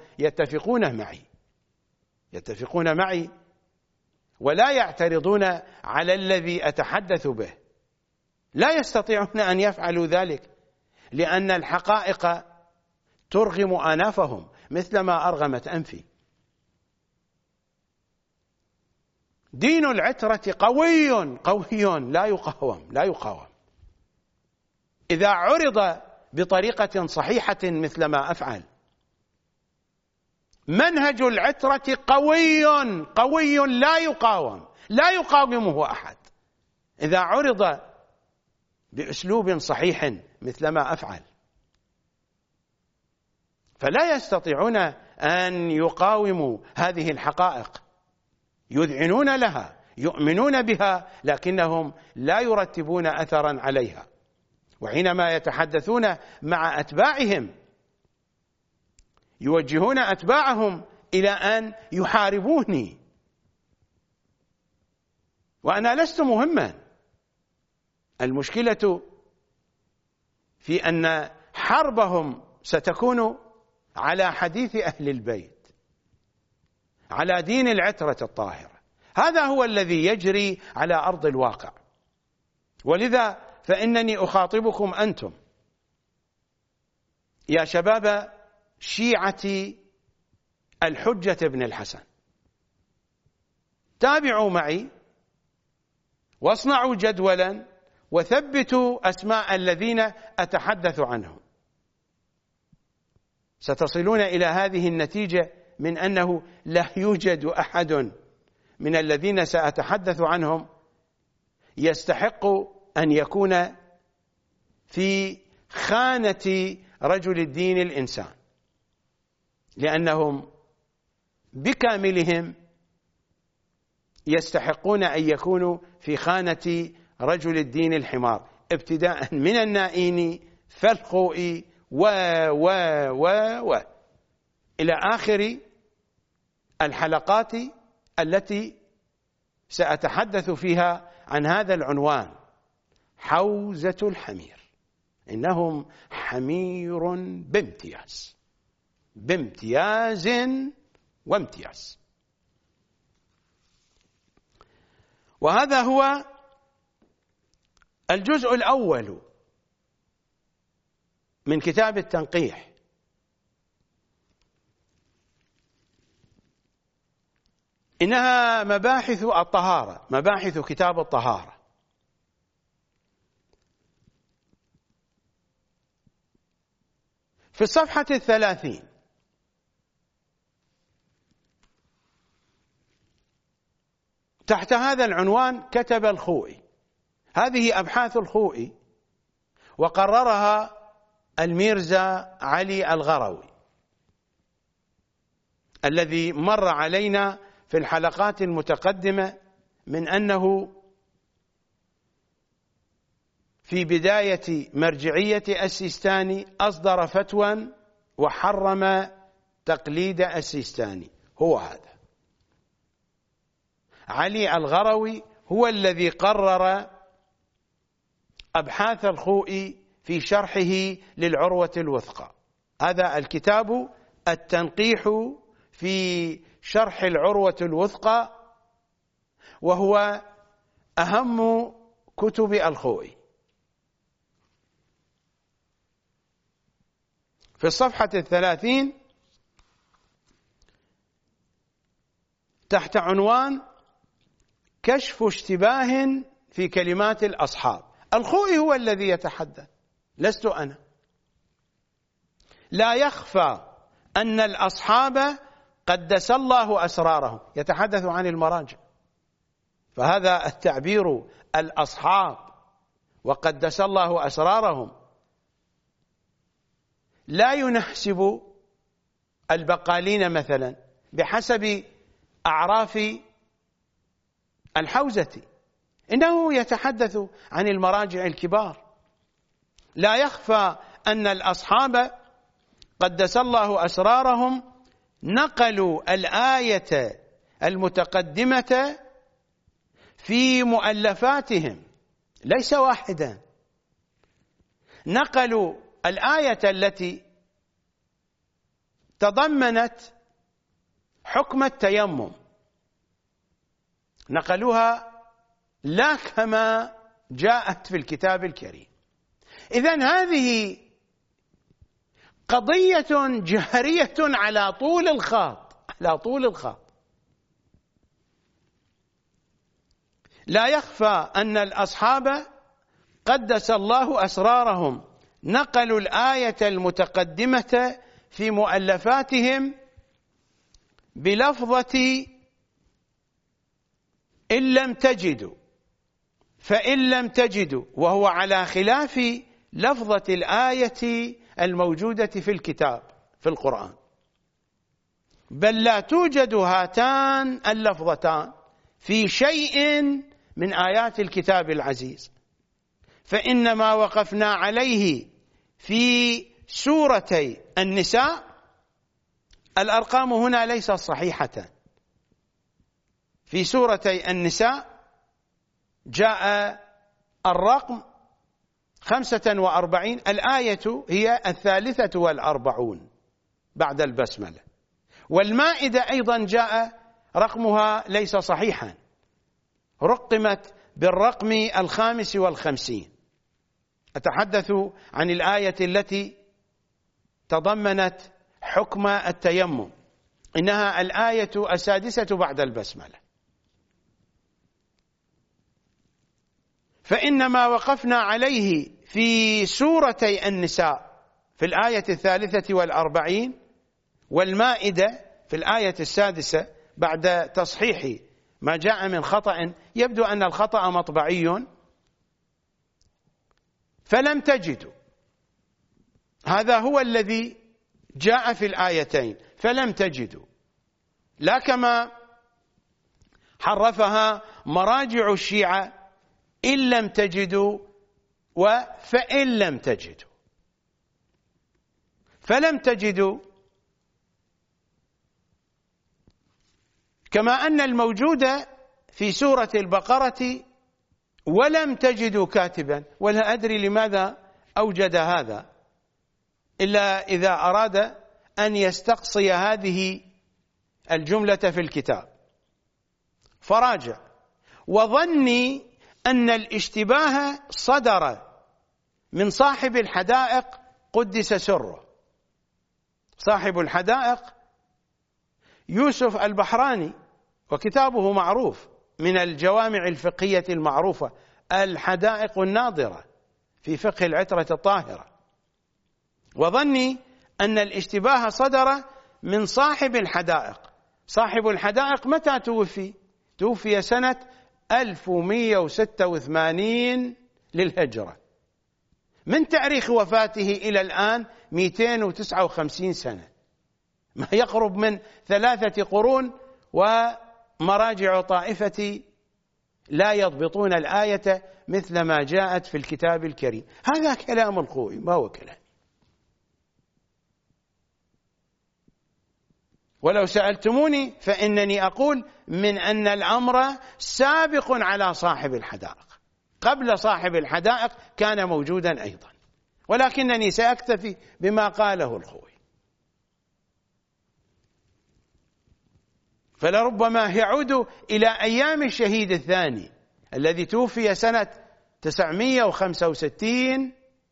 يتفقون معي ولا يعترضون على الذي أتحدث به. لا يستطيعون أن يفعلوا ذلك، لأن الحقائق ترغم آنافهم مثلما أرغمت أنفي. دين العترة قوي لا يقاوم إذا عرض بطريقة صحيحة مثلما أفعل. منهج العترة قوي لا يقاومه أحد إذا عرض بأسلوب صحيح مثلما أفعل. فلا يستطيعون أن يقاوموا هذه الحقائق، يذعنون لها، يؤمنون بها، لكنهم لا يرتبون أثرا عليها. وحينما يتحدثون مع أتباعهم يوجهون أتباعهم إلى أن يحاربوني، وأنا لست مهما. المشكلة في أن حربهم ستكون على حديث أهل البيت، على دين العترة الطاهرة. هذا هو الذي يجري على أرض الواقع. ولذا فإنني أخاطبكم أنتم يا شباب شيعة الحجة بن الحسن، تابعوا معي واصنعوا جدولا وثبتوا أسماء الذين أتحدث عنهم. ستصلون إلى هذه النتيجة من أنه لا يوجد أحد من الذين سأتحدث عنهم يستحق أن يكون في خانة رجل الدين الإنسان، لأنهم بكاملهم يستحقون أن يكونوا في خانة رجل الدين الحمار، ابتداء من النائين فالخوئي و إلى آخر الحلقات التي سأتحدث فيها عن هذا العنوان: حوزة الحمير. إنهم حمير بامتياز وامتياز. وهذا هو الجزء الأول من كتاب التنقيح. إنها مباحث الطهارة، مباحث كتاب الطهارة. في الصفحة 30 تحت هذا العنوان كتب الخوئي: هذه أبحاث الخوئي وقررها الميرزا علي الغروي الذي مر علينا في الحلقات المتقدمة من أنه في بداية مرجعية السيستاني أصدر فتوى وحرم تقليد السيستاني. هو هذا علي الغروي هو الذي قرر أبحاث الخوئي في شرحه للعروة الوثقى. هذا الكتاب التنقيح في شرح العروة الوثقى، وهو أهم كتب الخوئي. في الصفحة 30 تحت عنوان كشف اشتباه في كلمات الأصحاب. الخوئي هو الذي يتحدث، لست أنا. لا يخفى أن الأصحاب قدس الله أسرارهم، يتحدث عن المراجع. فهذا التعبير الأصحاب وقدس الله أسرارهم لا ينحسب البقالين مثلا بحسب أعراف الحوزة، إنه يتحدث عن المراجع الكبار. لا يخفى أن الأصحاب قدس الله أسرارهم نقلوا الآية المتقدمة في مؤلفاتهم، ليس واحدا. نقلوا الآية التي تضمنت حكم التيمم، نقلوها لا كما جاءت في الكتاب الكريم. إذن هذه قضية جهرية على طول الخط، على طول الخط. لا يخفى أن الأصحاب قدس الله أسرارهم نقلوا الآية المتقدمة في مؤلفاتهم بلفظة إن لم تجدوا، فإن لم تجدوا، وهو على خلاف لفظة الآية الموجودة في الكتاب في القرآن، بل لا توجد هاتان اللفظتان في شيء من آيات الكتاب العزيز. فإنما وقفنا عليه في سورتي النساء، الأرقام هنا ليست صحيحة. في سورتي النساء جاء الرقم 45، الآية هي 43 بعد البسملة. والمائدة أيضا جاء رقمها ليس صحيحا، رقمت بالرقم 55. أتحدث عن الآية التي تضمنت حكم التيمم، إنها الآية 6 بعد البسملة. فإنما وقفنا عليه في سورتي النساء في الآية 43 والمائدة في الآية 6 بعد تصحيح ما جاء من خطأ، يبدو أن الخطأ مطبعي. فلم تجدوا، هذا هو الذي جاء في الآيتين، فلم تجدوا، لا كما حرفها مراجع الشيعة إن لم تجدوا وفإن لم تجدوا. فلم تجدوا كما أن الموجود في سورة البقرة ولم تجدوا كاتبا، ولا أدري لماذا أوجد هذا إلا إذا أراد أن يستقصي هذه الجملة في الكتاب. فراجع، وظني أن الاشتباه صدر من صاحب الحدائق قدس سره. صاحب الحدائق يوسف البحراني، وكتابه معروف من الجوامع الفقهية المعروفة، الحدائق الناظرة في فقه العترة الطاهرة. وظني أن الاشتباه صدر من صاحب الحدائق. صاحب الحدائق متى توفي؟ توفي سنة 1186 للهجرة. من تاريخ وفاته إلى الآن 259 سنة، ما يقرب من 3 قرون. ومراجع طائفتي لا يضبطون الآية مثل ما جاءت في الكتاب الكريم. هذا كلام الخوئي، ما هو كلام. ولو سألتموني فإنني أقول من أن الأمر سابق على صاحب الحدائق، قبل صاحب الحدائق كان موجودا أيضا، ولكنني سأكتفي بما قاله الخوئي. فلربما يعود إلى أيام الشهيد الثاني الذي توفي سنة 965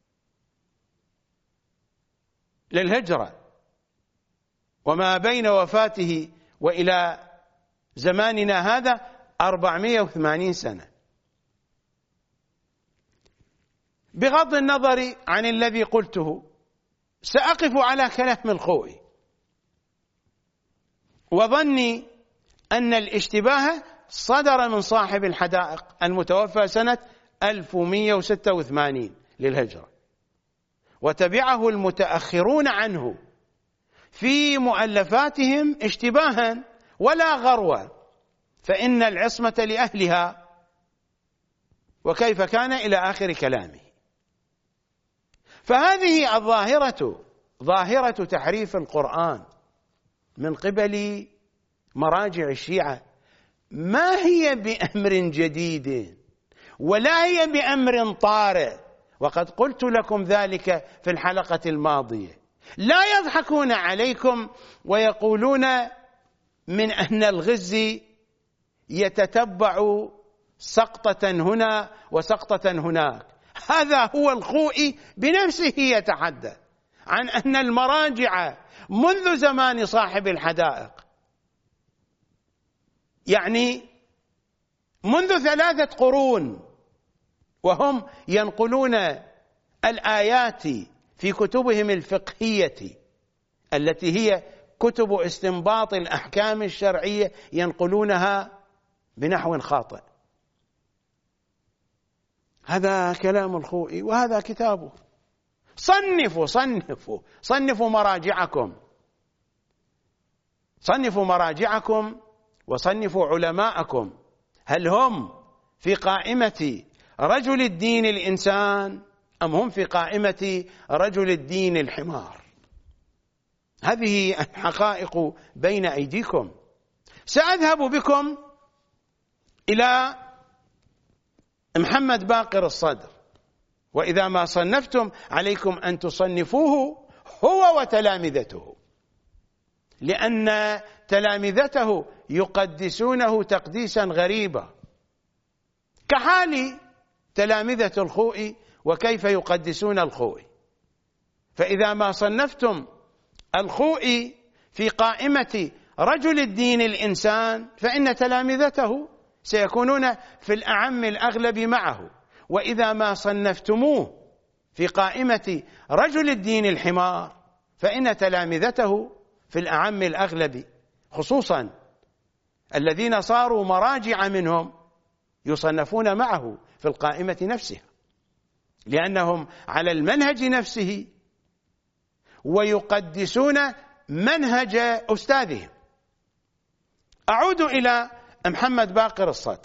للهجرة، وما بين وفاته وإلى زماننا هذا 480 سنة. بغض النظر عن الذي قلته، سأقف على كلام الخوئي. وظني أن الاشتباه صدر من صاحب الحدائق المتوفى سنة 1186 للهجرة، وتبعه المتأخرون عنه في مؤلفاتهم اشتباها ولا غروا، فإن العصمة لأهلها، وكيف كان إلى آخر كلامه. فهذه الظاهرة، ظاهرة تحريف القرآن من قبل مراجع الشيعة، ما هي بأمر جديد ولا هي بأمر طارئ، وقد قلت لكم ذلك في الحلقة الماضية. لا يضحكون عليكم ويقولون من أن الغزي يتتبع سقطة هنا وسقطة هناك. هذا هو الخوئي بنفسه يتحدث، عن أن المراجع منذ زمان صاحب الحدائق، يعني منذ 3 قرون، وهم ينقلون الآيات في كتبهم الفقهية التي هي كتب استنباط الأحكام الشرعية، ينقلونها بنحو خاطئ. هذا كلام الخوئي وهذا كتابه. صنفوا مراجعكم، صنفوا مراجعكم وصنفوا علماءكم، هل هم في قائمة رجل الدين الإنسان أم هم في قائمة رجل الدين الحمار؟ هذه الحقائق بين أيديكم. سأذهب بكم إلى محمد باقر الصدر، وإذا ما صنفتم عليكم أن تصنفوه هو وتلامذته، لأن تلامذته يقدسونه تقديسا غريبا كحال تلامذة الخوئي وكيف يقدسون الخوئي. فإذا ما صنفتم الخوئي في قائمة رجل الدين الإنسان فإن تلامذته سيكونون في الأعم الأغلب معه، وإذا ما صنفتموه في قائمة رجل الدين الحمار فإن تلامذته في الأعم الأغلب، خصوصا الذين صاروا مراجع منهم يصنفون معه في القائمة نفسها، لأنهم على المنهج نفسه ويقدسون منهج أستاذهم. أعود إلى محمد باقر الصدر.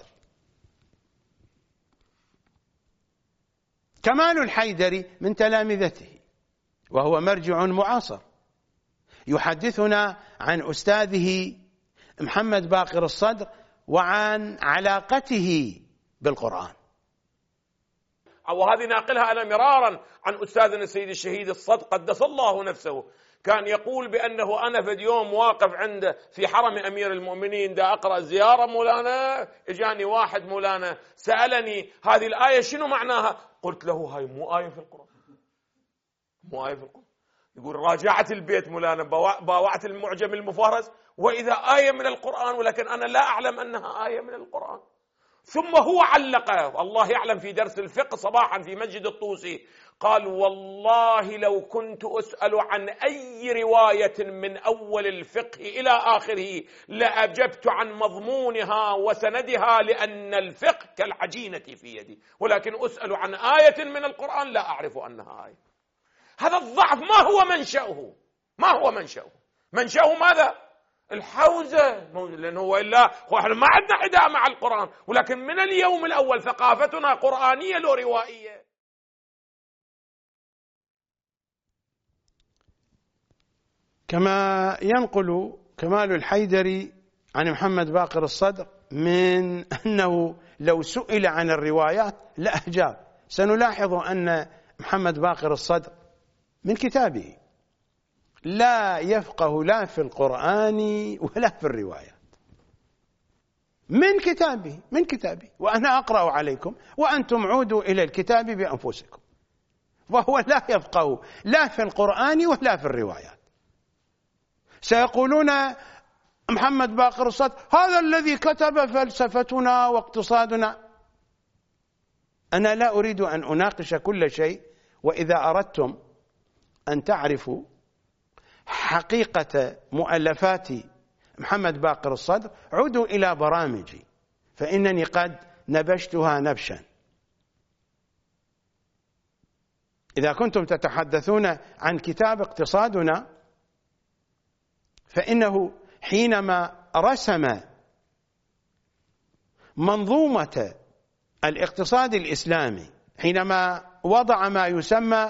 كمال الحيدري من تلامذته وهو مرجع معاصر، يحدثنا عن أستاذه محمد باقر الصدر وعن علاقته بالقرآن. وهذه ناقلها أنا مرارا عن أستاذنا السيد الشهيد الصدر قدس الله نفسه، كان يقول بأنه أنا في يوم واقف عنده في حرم أمير المؤمنين دا أقرأ زيارة مولانا، إجاني واحد مولانا سألني هذه الآية شنو معناها؟ قلت له هاي مو آية في القرآن، مو آية في القرآن. يقول راجعت البيت مولانا، باوعت المعجم المفهرس وإذا آية من القرآن، ولكن أنا لا أعلم أنها آية من القرآن. ثم هو علق الله يعلم في درس الفقه صباحا في مسجد الطوسي، قال والله لو كنت أسأل عن أي رواية من أول الفقه إلى آخره لأجبت عن مضمونها وسندها، لأن الفقه كالعجينة في يدي، ولكن أسأل عن آية من القرآن لا أعرف أنها آية. هذا الضعف ما هو منشأه؟ ما هو منشأه؟ منشأه ماذا؟ الحوزة، لأنه وإلا احنا ما عندنا حداء مع القرآن، ولكن من اليوم الأول ثقافتنا قرآنية لو روائية. كما ينقل كمال الحيدري عن محمد باقر الصدر من أنه لو سئل عن الروايات لأجاب. سنلاحظ أن محمد باقر الصدر من كتابه لا يفقه لا في القرآن ولا في الروايات، من كتابه وأنا أقرأ عليكم وأنتم عودوا إلى الكتاب بأنفسكم. وهو لا يفقه لا في القرآن ولا في الروايات. سيقولون محمد باقر الصدر هذا الذي كتب فلسفتنا واقتصادنا. أنا لا أريد أن أناقش كل شيء، وإذا أردتم أن تعرفوا حقيقة مؤلفات محمد باقر الصدر عودوا إلى برامجي، فإنني قد نبشتها نبشا. إذا كنتم تتحدثون عن كتاب اقتصادنا، فإنه حينما رسم منظومة الاقتصاد الإسلامي، حينما وضع ما يسمى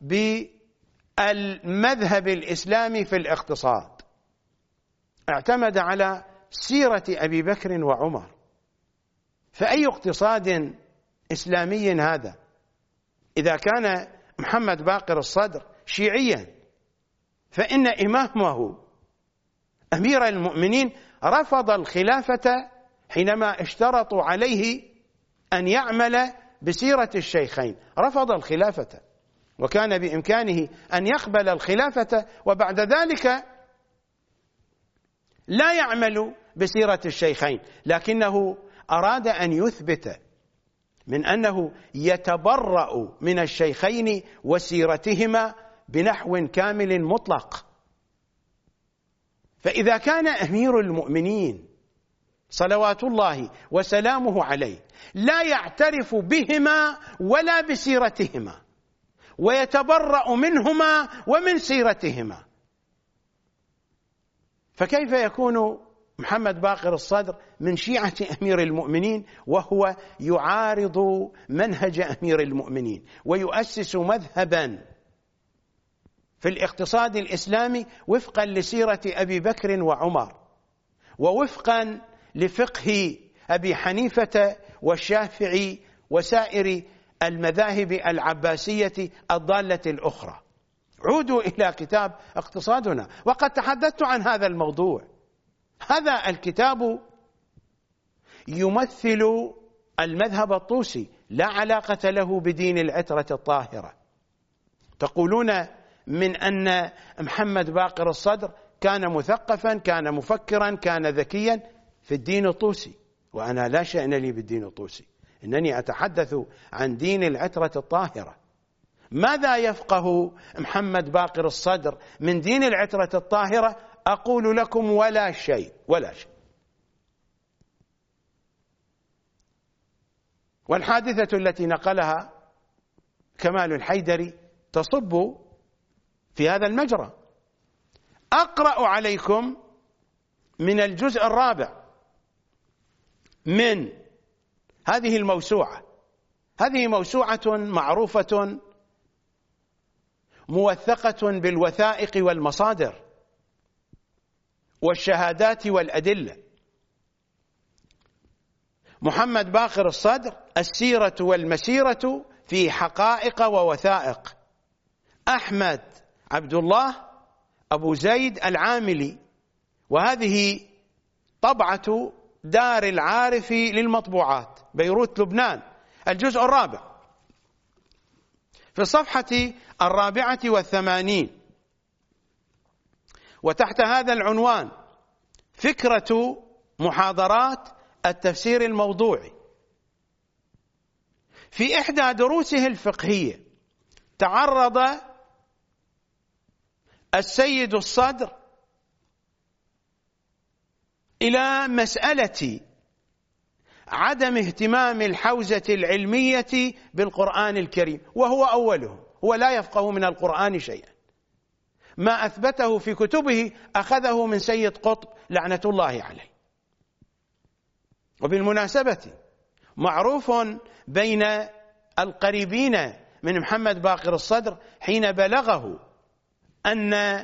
بالمذهب الإسلامي في الاقتصاد، اعتمد على سيرة أبي بكر وعمر. فأي اقتصاد إسلامي هذا إذا كان محمد باقر الصدر شيعيا؟ فإن إمامه أمير المؤمنين رفض الخلافة حينما اشترطوا عليه أن يعمل بسيرة الشيخين، رفض الخلافة وكان بإمكانه أن يقبل الخلافة وبعد ذلك لا يعمل بسيرة الشيخين، لكنه أراد أن يثبت من أنه يتبرأ من الشيخين وسيرتهما بنحو كامل مطلق. فإذا كان أمير المؤمنين صلوات الله وسلامه عليه لا يعترف بهما ولا بسيرتهما ويتبرأ منهما ومن سيرتهما، فكيف يكون محمد باقر الصدر من شيعة أمير المؤمنين وهو يعارض منهج أمير المؤمنين ويؤسس مذهبا في الاقتصاد الإسلامي وفقا لسيرة أبي بكر وعمر ووفقا لفقه أبي حنيفة والشافعي وسائر المذاهب العباسية الضالة الأخرى؟ عودوا إلى كتاب اقتصادنا، وقد تحدثت عن هذا الموضوع. هذا الكتاب يمثل المذهب الطوسي، لا علاقة له بدين العترة الطاهرة. تقولون من أن محمد باقر الصدر كان مثقفا، كان مفكرا، كان ذكيا في الدين الطوسي، وأنا لا شأن لي بالدين الطوسي، إنني أتحدث عن دين العترة الطاهرة. ماذا يفقه محمد باقر الصدر من دين العترة الطاهرة؟ أقول لكم ولا شيء، ولا شيء. والحادثة التي نقلها كمال الحيدري تصب في هذا المجرى. أقرأ عليكم من الجزء الرابع من هذه الموسوعة. هذه موسوعة معروفة موثقة بالوثائق والمصادر والشهادات والأدلة. محمد باقر الصدر: السيرة والمسيرة في حقائق ووثائق، أحمد عبد الله أبو زيد العاملي، وهذه طبعة دار العارف للمطبوعات بيروت لبنان، الجزء الرابع في الصفحة 84، وتحت هذا العنوان: فكرة محاضرات التفسير الموضوعي. في إحدى دروسه الفقهية تعرض السيد الصدر إلى مسألة عدم اهتمام الحوزة العلمية بالقرآن الكريم، وهو أولهم، هو لا يفقه من القرآن شيئا. ما أثبته في كتبه أخذه من سيد قطب لعنة الله عليه. وبالمناسبة معروف بين القريبين من محمد باقر الصدر حين بلغه أن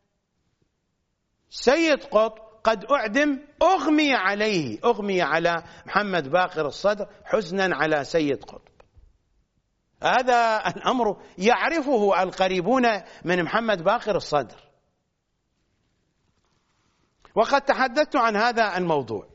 سيد قطب قد أعدم، أغمي على محمد باقر الصدر حزنا على سيد قطب. هذا الأمر يعرفه القريبون من محمد باقر الصدر، وقد تحدثت عن هذا الموضوع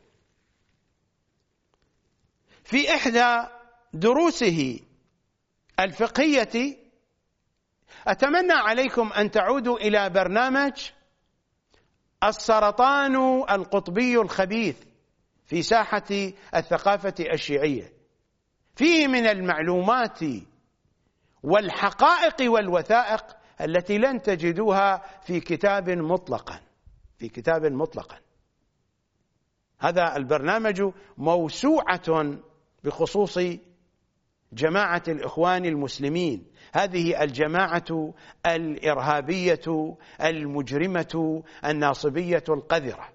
في إحدى دروسه الفقهية. أتمنى عليكم أن تعودوا إلى برنامج السرطان القطبي الخبيث في ساحة الثقافة الشيعية، فيه من المعلومات والحقائق والوثائق التي لن تجدوها في كتاب مطلقا. هذا البرنامج موسوعة بخصوص جماعة الإخوان المسلمين، هذه الجماعة الإرهابية المجرمة الناصبية القذرة.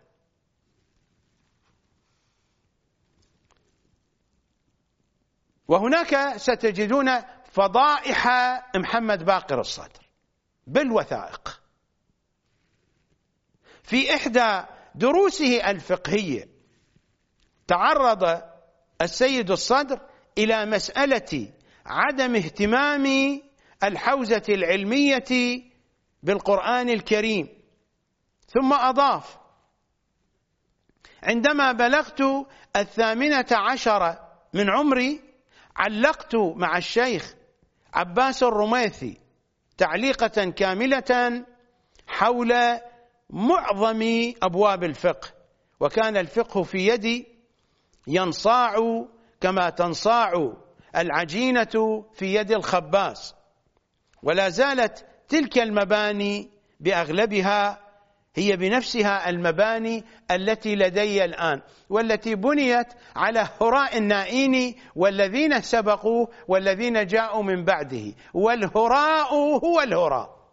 وهناك ستجدون فضائح محمد باقر الصدر بالوثائق. في إحدى دروسه الفقهية تعرض السيد الصدر إلى مسألة عدم اهتمام الحوزة العلمية بالقرآن الكريم، ثم أضاف: عندما بلغت 18 من عمري علقت مع الشيخ عباس الرميثي تعليقة كاملة حول معظم أبواب الفقه، وكان الفقه في يدي ينصاع كما تنصاع العجينة في يد الخباز، ولا زالت تلك المباني بأغلبها هي بنفسها المباني التي لدي الآن، والتي بنيت على هراء النائين والذين سبقوا والذين جاءوا من بعده، والهراء هو الهراء.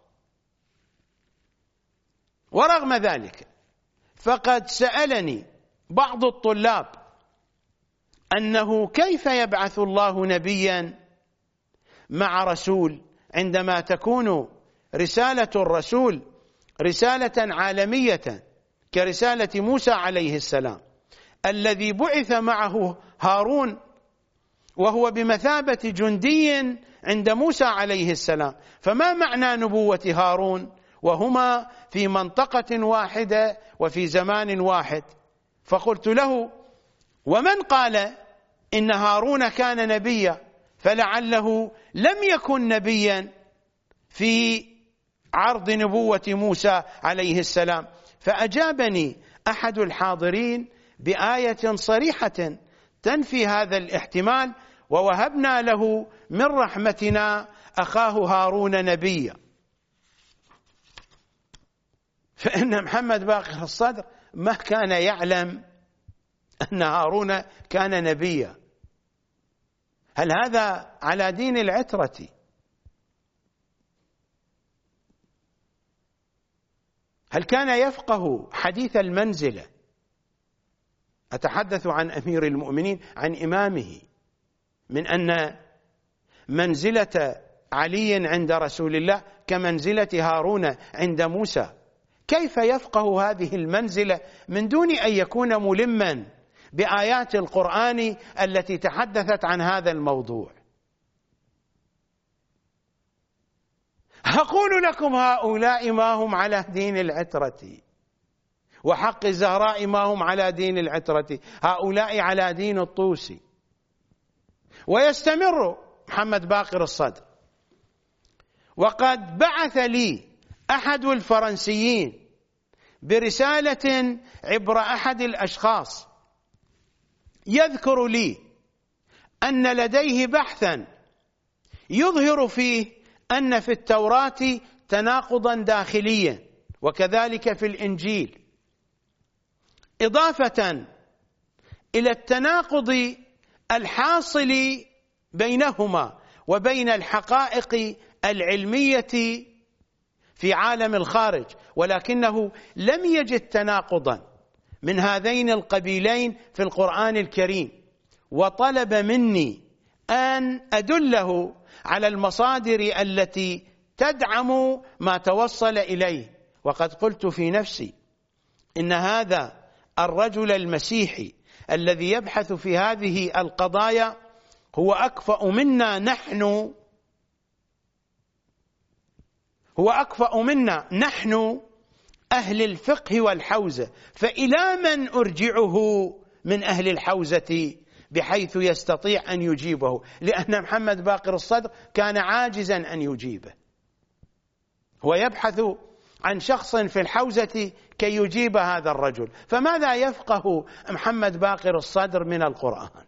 ورغم ذلك فقد سألني بعض الطلاب أنه كيف يبعث الله نبيا مع رسول عندما تكون رسالة الرسول رسالة عالمية كرسالة موسى عليه السلام الذي بعث معه هارون وهو بمثابة جندي عند موسى عليه السلام، فما معنى نبوة هارون وهما في منطقة واحدة وفي زمان واحد؟ فقلت له: ومن قال إن هارون كان نبيا فلعله لم يكن نبيا في عرض نبوة موسى عليه السلام. فأجابني أحد الحاضرين بآية صريحة تنفي هذا الاحتمال: ووهبنا له من رحمتنا أخاه هارون نبيا. فإن محمد باقر الصدر ما كان يعلم أن هارون كان نبيا. هل هذا على دين العترة؟ هل كان يفقه حديث المنزلة؟ أتحدث عن أمير المؤمنين، عن إمامه، من أن منزلة علي عند رسول الله كمنزلة هارون عند موسى. كيف يفقه هذه المنزلة من دون أن يكون ملما بآيات القرآن التي تحدثت عن هذا الموضوع؟ أقول لكم هؤلاء ما هم على دين العترة، وحق الزهراء ما هم على دين العترة، هؤلاء على دين الطوسي. ويستمر محمد باقر الصدر: وقد بعث لي أحد الفرنسيين برسالة عبر أحد الأشخاص يذكر لي أن لديه بحثا يظهر فيه أن في التوراة تناقضا داخليا وكذلك في الإنجيل، إضافة إلى التناقض الحاصل بينهما وبين الحقائق العلمية في عالم الخارج، ولكنه لم يجد تناقضا من هذين القبيلين في القرآن الكريم، وطلب مني أن أدله على المصادر التي تدعم ما توصل إليه. وقد قلت في نفسي إن هذا الرجل المسيحي الذي يبحث في هذه القضايا هو أكفأ منا نحن أهل الفقه والحوزة، فإلى من أرجعه من أهل الحوزة بحيث يستطيع أن يجيبه؟ لأن محمد باقر الصدر كان عاجزا أن يجيبه، هو يبحث عن شخص في الحوزة كي يجيب هذا الرجل. فماذا يفقه محمد باقر الصدر من القرآن؟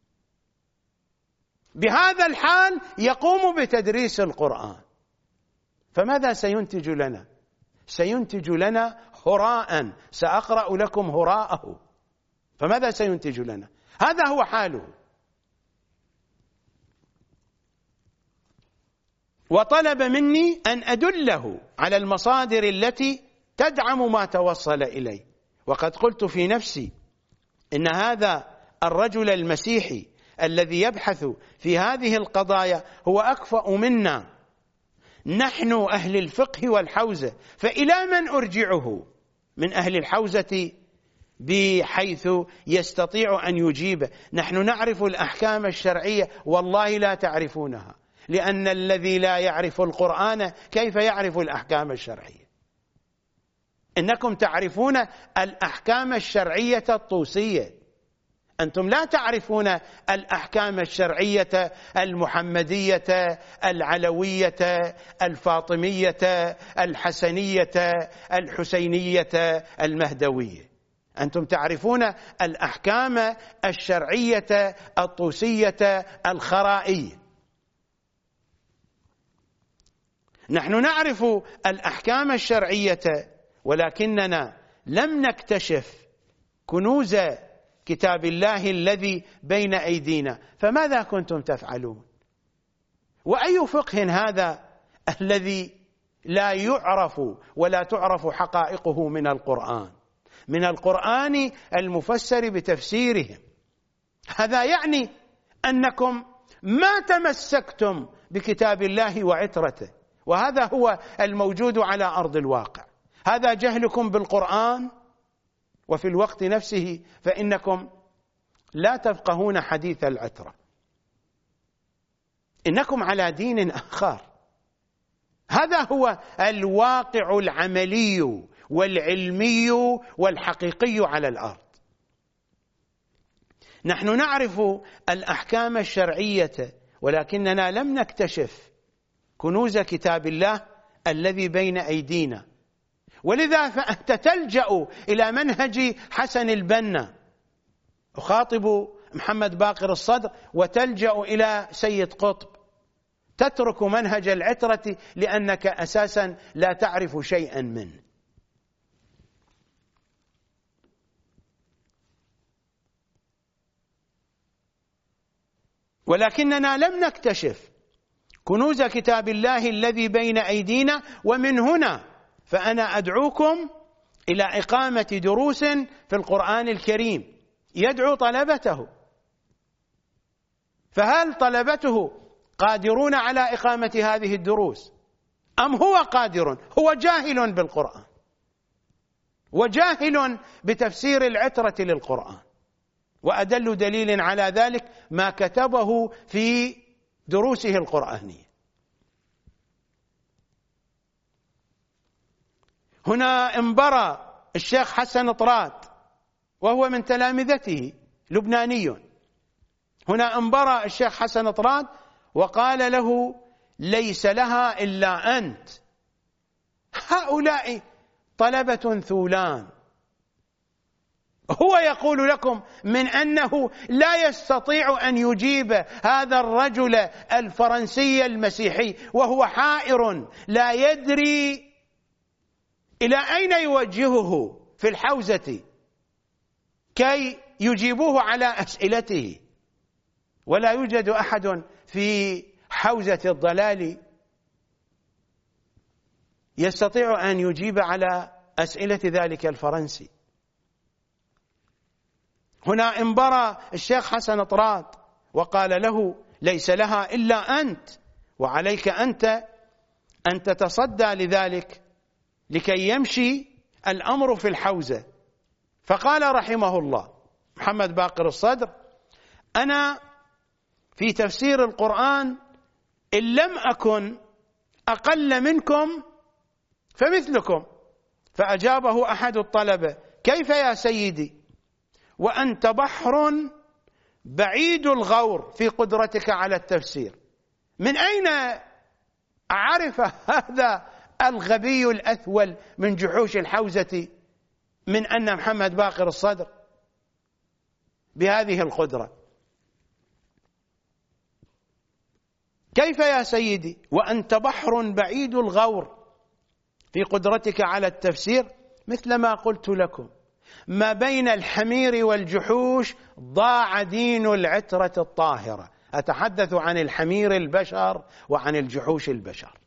بهذا الحال يقوم بتدريس القرآن، فماذا سينتج لنا؟ سينتج لنا هراء، سأقرأ لكم هراءه، فماذا سينتج لنا؟ هذا هو حاله. وطلب مني أن أدله على المصادر التي تدعم ما توصل إليه. وقد قلت في نفسي إن هذا الرجل المسيحي الذي يبحث في هذه القضايا هو أكفأ منا نحن أهل الفقه والحوزة، فإلى من أرجعه من أهل الحوزة بحيث يستطيع أن يجيب؟ نحن نعرف الأحكام الشرعية، والله لا تعرفونها، لأن الذي لا يعرف القرآن كيف يعرف الأحكام الشرعية؟ إنكم تعرفون الأحكام الشرعية الطوسية أنتم لا تعرفون الأحكام الشرعية المحمدية العلوية الفاطمية الحسنية الحسينية المهدوية، أنتم تعرفون الأحكام الشرعية الطوسية الخرائية. نحن نعرف الأحكام الشرعية ولكننا لم نكتشف كنوز كتاب الله الذي بين أيدينا، فماذا كنتم تفعلون؟ وأي فقه هذا الذي لا يعرف ولا تعرف حقائقه من القرآن المفسر بتفسيرهم؟ هذا يعني أنكم ما تمسكتم بكتاب الله وعترته، وهذا هو الموجود على أرض الواقع. هذا جهلكم بالقرآن، وفي الوقت نفسه فإنكم لا تفقهون حديث العترة، إنكم على دين آخر. هذا هو الواقع العملي والعلمي والحقيقي على الأرض. نحن نعرف الأحكام الشرعية ولكننا لم نكتشف كنوز كتاب الله الذي بين أيدينا، ولذا فأنت تلجأ إلى منهج حسن البنا، أخاطب محمد باقر الصدر، وتلجأ إلى سيد قطب، تترك منهج العترة لأنك أساسا لا تعرف شيئا منه. ولكننا لم نكتشف كنوز كتاب الله الذي بين أيدينا، ومن هنا فأنا أدعوكم إلى إقامة دروس في القرآن الكريم يدعو طلبته. فهل طلبته قادرون على إقامة هذه الدروس أم هو قادر؟ هو جاهل بالقرآن وجاهل بتفسير العترة للقرآن، وأدل دليل على ذلك ما كتبه في دروسه القرآنية. هنا انبرى الشيخ حسن طراد وهو من تلامذته، لبناني. هنا انبرى الشيخ حسن طراد وقال له: ليس لها إلا أنت. هؤلاء طلبة ثولان. هو يقول لكم من أنه لا يستطيع أن يجيب هذا الرجل الفرنسي المسيحي، وهو حائر لا يدري إلى أين يوجهه في الحوزة كي يجيبوه على أسئلته، ولا يوجد أحد في حوزة الضلال يستطيع أن يجيب على أسئلة ذلك الفرنسي. هنا انبرى الشيخ حسن طراد وقال له: ليس لها إلا أنت، وعليك أنت أن تتصدى لذلك لكي يمشي الأمر في الحوزة. فقال رحمه الله محمد باقر الصدر: أنا في تفسير القرآن إن لم أكن أقل منكم فمثلكم. فأجابه أحد الطلبة: كيف يا سيدي وأنت بحر بعيد الغور في قدرتك على التفسير؟ من أين عرف هذا الغبي الأثول من جحوش الحوزة من أن محمد باقر الصدر بهذه القدرة؟ كيف يا سيدي وأنت بحر بعيد الغور في قدرتك على التفسير؟ مثل ما قلت لكم، ما بين الحمير والجحوش ضاع دين العترة الطاهرة. أتحدث عن الحمير البشر وعن الجحوش البشر.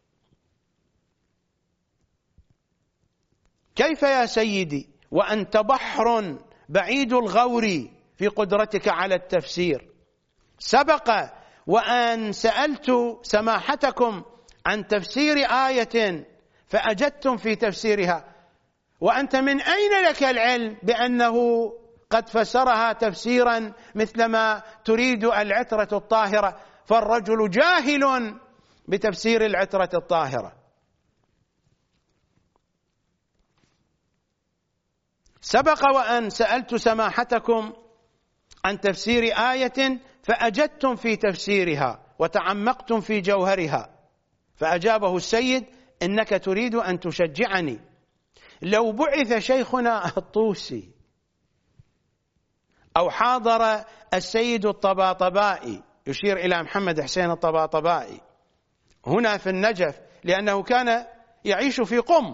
كيف يا سيدي وأنت بحر بعيد الغور في قدرتك على التفسير؟ سبق وأن سألت سماحتكم عن تفسير آية فأجدتم في تفسيرها، وأنت من أين لك العلم بأنه قد فسرها تفسيرا مثلما تريد العترة الطاهرة؟ فالرجل جاهل بتفسير العترة الطاهرة. سبق وأن سألت سماحتكم عن تفسير آية فأجدتم في تفسيرها وتعمقتم في جوهرها. فأجابه السيد: إنك تريد أن تشجعني. لو بعث شيخنا الطوسي أو حاضر السيد الطباطبائي، يشير إلى محمد حسين الطباطبائي، هنا في النجف، لأنه كان يعيش في قم،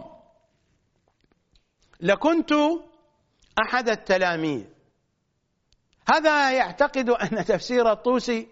لكنت أحد التلاميذ. هذا يعتقد أن تفسير الطوسي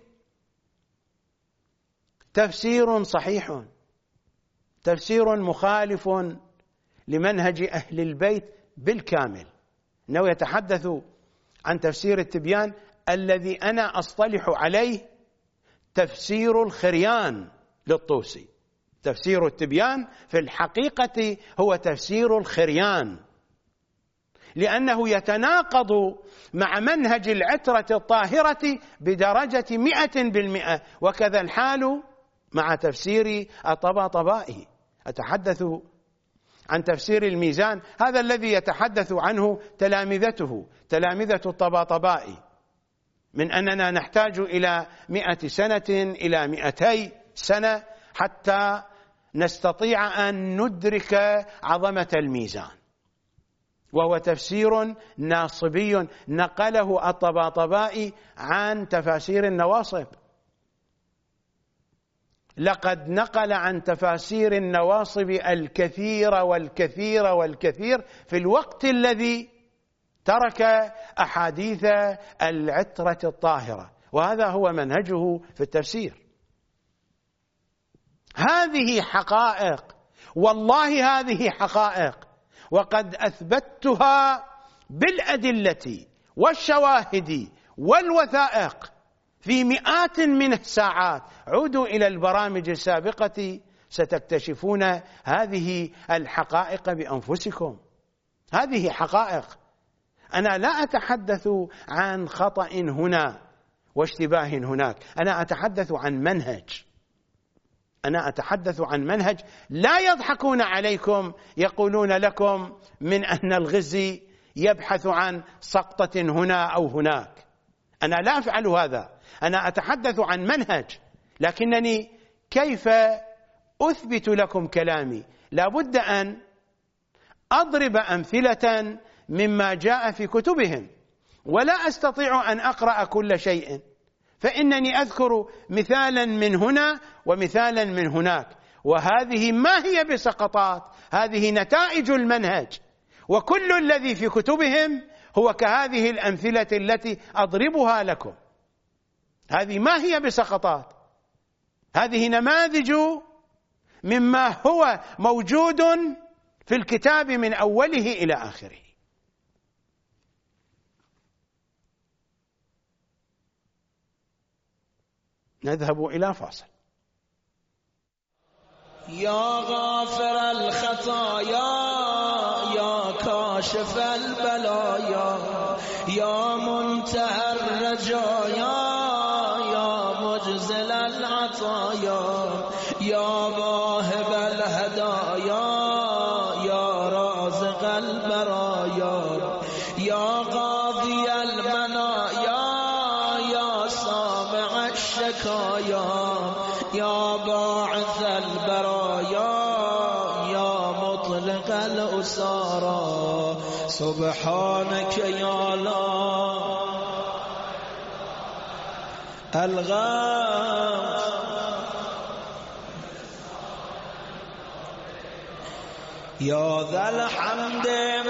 تفسير صحيح، تفسير مخالف لمنهج أهل البيت بالكامل، إنه يتحدث عن تفسير التبيان الذي أنا أصطلح عليه تفسير الخريان للطوسي. تفسير التبيان في الحقيقة هو تفسير الخريان، لأنه يتناقض مع منهج العترة الطاهرة بدرجة 100%، وكذا الحال مع تفسير الطباطبائي. أتحدث عن تفسير الميزان، هذا الذي يتحدث عنه تلامذة الطباطبائي، من أننا نحتاج إلى 100 سنة إلى 200 سنة حتى نستطيع أن ندرك عظمة الميزان، وهو تفسير ناصبي نقله الطباطبائي عن تفاسير النواصب. لقد نقل عن تفاسير النواصب الكثير والكثير والكثير في الوقت الذي ترك أحاديث العترة الطاهرة، وهذا هو منهجه في التفسير. هذه حقائق، والله هذه حقائق، وقد أثبتها بالأدلة والشواهد والوثائق في مئات من الساعات. عودوا إلى البرامج السابقة ستكتشفون هذه الحقائق بأنفسكم. هذه حقائق. أنا لا أتحدث عن خطأ هنا واشتباه هناك، أنا أتحدث عن منهج. أنا أتحدث عن منهج. لا يضحكون عليكم يقولون لكم من أن الغزي يبحث عن سقطة هنا أو هناك. أنا لا أفعل هذا، أنا أتحدث عن منهج. لكنني كيف أثبت لكم كلامي؟ لابد أن أضرب أمثلة مما جاء في كتبهم، ولا أستطيع أن أقرأ كل شيء، فإنني أذكر مثالا من هنا ومثالا من هناك، وهذه ما هي بسقطات، هذه نتائج المنهج. وكل الذي في كتبهم هو كهذه الأمثلة التي أضربها لكم. هذه ما هي بسقطات، هذه نماذج مما هو موجود في الكتاب من أوله إلى آخره. نذهب إلى فاصل. يا غافر الخطايا يا كاشف البلايا يا منتهى الرجايا يا مجزل العطايا يا واهب الهدايا يا رازق البرايا يا قاضي المنايا يا سامع الشكايا يا باعث البرايا يا مطلق الأسارى سبحانك يا لا الغاث يا ذا الحمد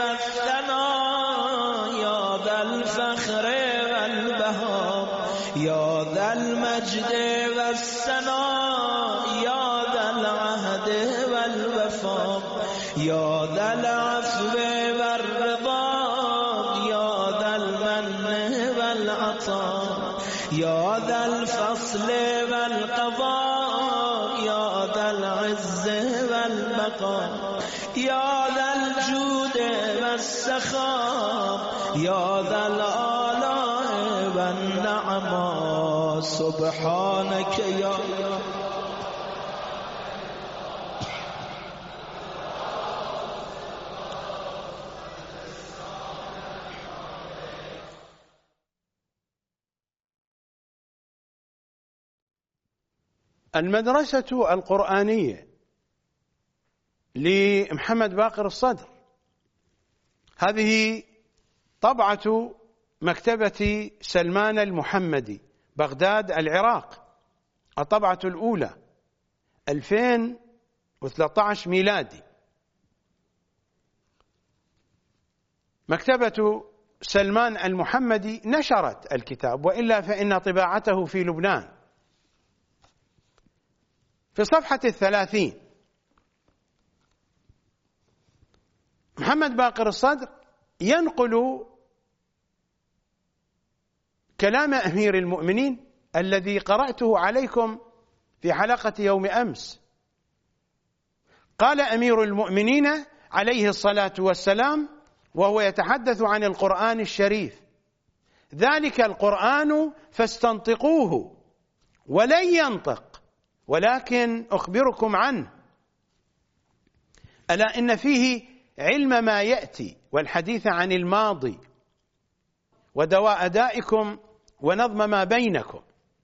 والثناء يا ذا الفخر والبهاء يا ذا المجد والثناء يا ذا العهد والوفاء يا ذا العفو والرضا يا ذا المن والعطاء يا ذا الفصل والقضاء يا ذا العز والبقاء يا ذا الجود والسخاء يا ذا الآلاء والنعماء سبحانك يا المدرسة القرآنية لمحمد باقر الصدر هذه طبعة مكتبة سلمان المحمدي بغداد العراق، الطبعة الأولى 2013 ميلادي. مكتبة سلمان المحمدي نشرت الكتاب، وإلا فإن طباعته في لبنان. في صفحة 30 محمد باقر الصدر ينقل كلام أمير المؤمنين الذي قرأته عليكم في حلقة يوم أمس. قال أمير المؤمنين عليه الصلاة والسلام وهو يتحدث عن القرآن الشريف: ذلك القرآن فاستنطقوه ولن ينطق ولكن أخبركم عنه، ألا إن فيه علم ما يأتي والحديث عن الماضي ودواء دائكم ونظم ما بينكم.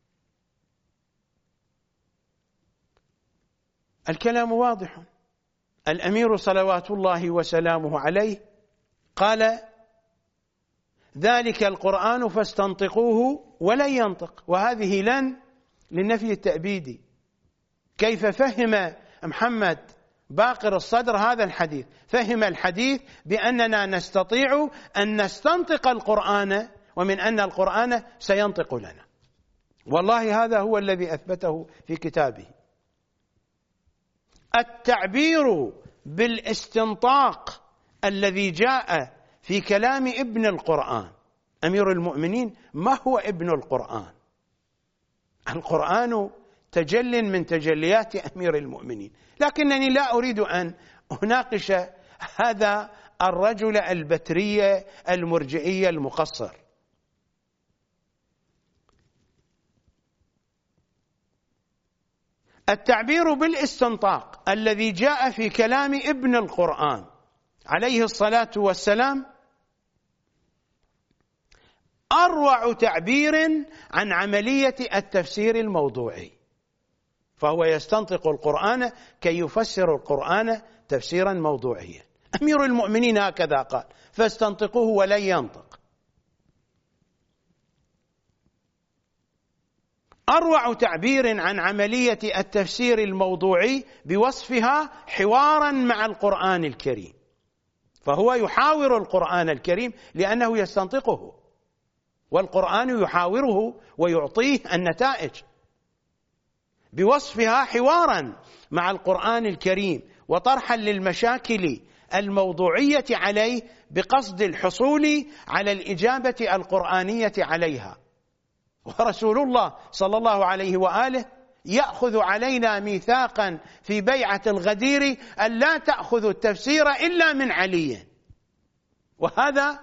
الكلام واضح. الأمير صلوات الله وسلامه عليه قال: ذلك القرآن فاستنطقوه ولن ينطق، وهذه لن للنفي التأبيدي. كيف فهم محمد باقر الصدر هذا الحديث؟ فهم الحديث بأننا نستطيع أن نستنطق القرآن، ومن أن القرآن سينطق لنا. والله هذا هو الذي أثبته في كتابه. التعبير بالاستنطاق الذي جاء في كلام ابن القرآن أمير المؤمنين ما هو ابن القرآن؟ القرآن تجل من تجليات أمير المؤمنين، لكنني لا أريد أن أناقش هذا الرجل البتري المرجئي المقصر. التعبير بالاستنطاق الذي جاء في كلام ابن القرآن عليه الصلاة والسلام أروع تعبير عن عملية التفسير الموضوعي، فهو يستنطق القرآن كي يفسر القرآن تفسيرا موضوعيا. أمير المؤمنين هكذا قال: فاستنطقوه ولن ينطق. أروع تعبير عن عملية التفسير الموضوعي بوصفها حوارا مع القرآن الكريم، فهو يحاور القرآن الكريم لأنه يستنطقه، والقرآن يحاوره ويعطيه النتائج. بوصفها حوارا مع القرآن الكريم وطرحا للمشاكل الموضوعية عليه بقصد الحصول على الإجابة القرآنية عليها. ورسول الله صلى الله عليه وآله يأخذ علينا ميثاقا في بيعة الغدير أن لا تأخذ التفسير إلا من علي، وهذا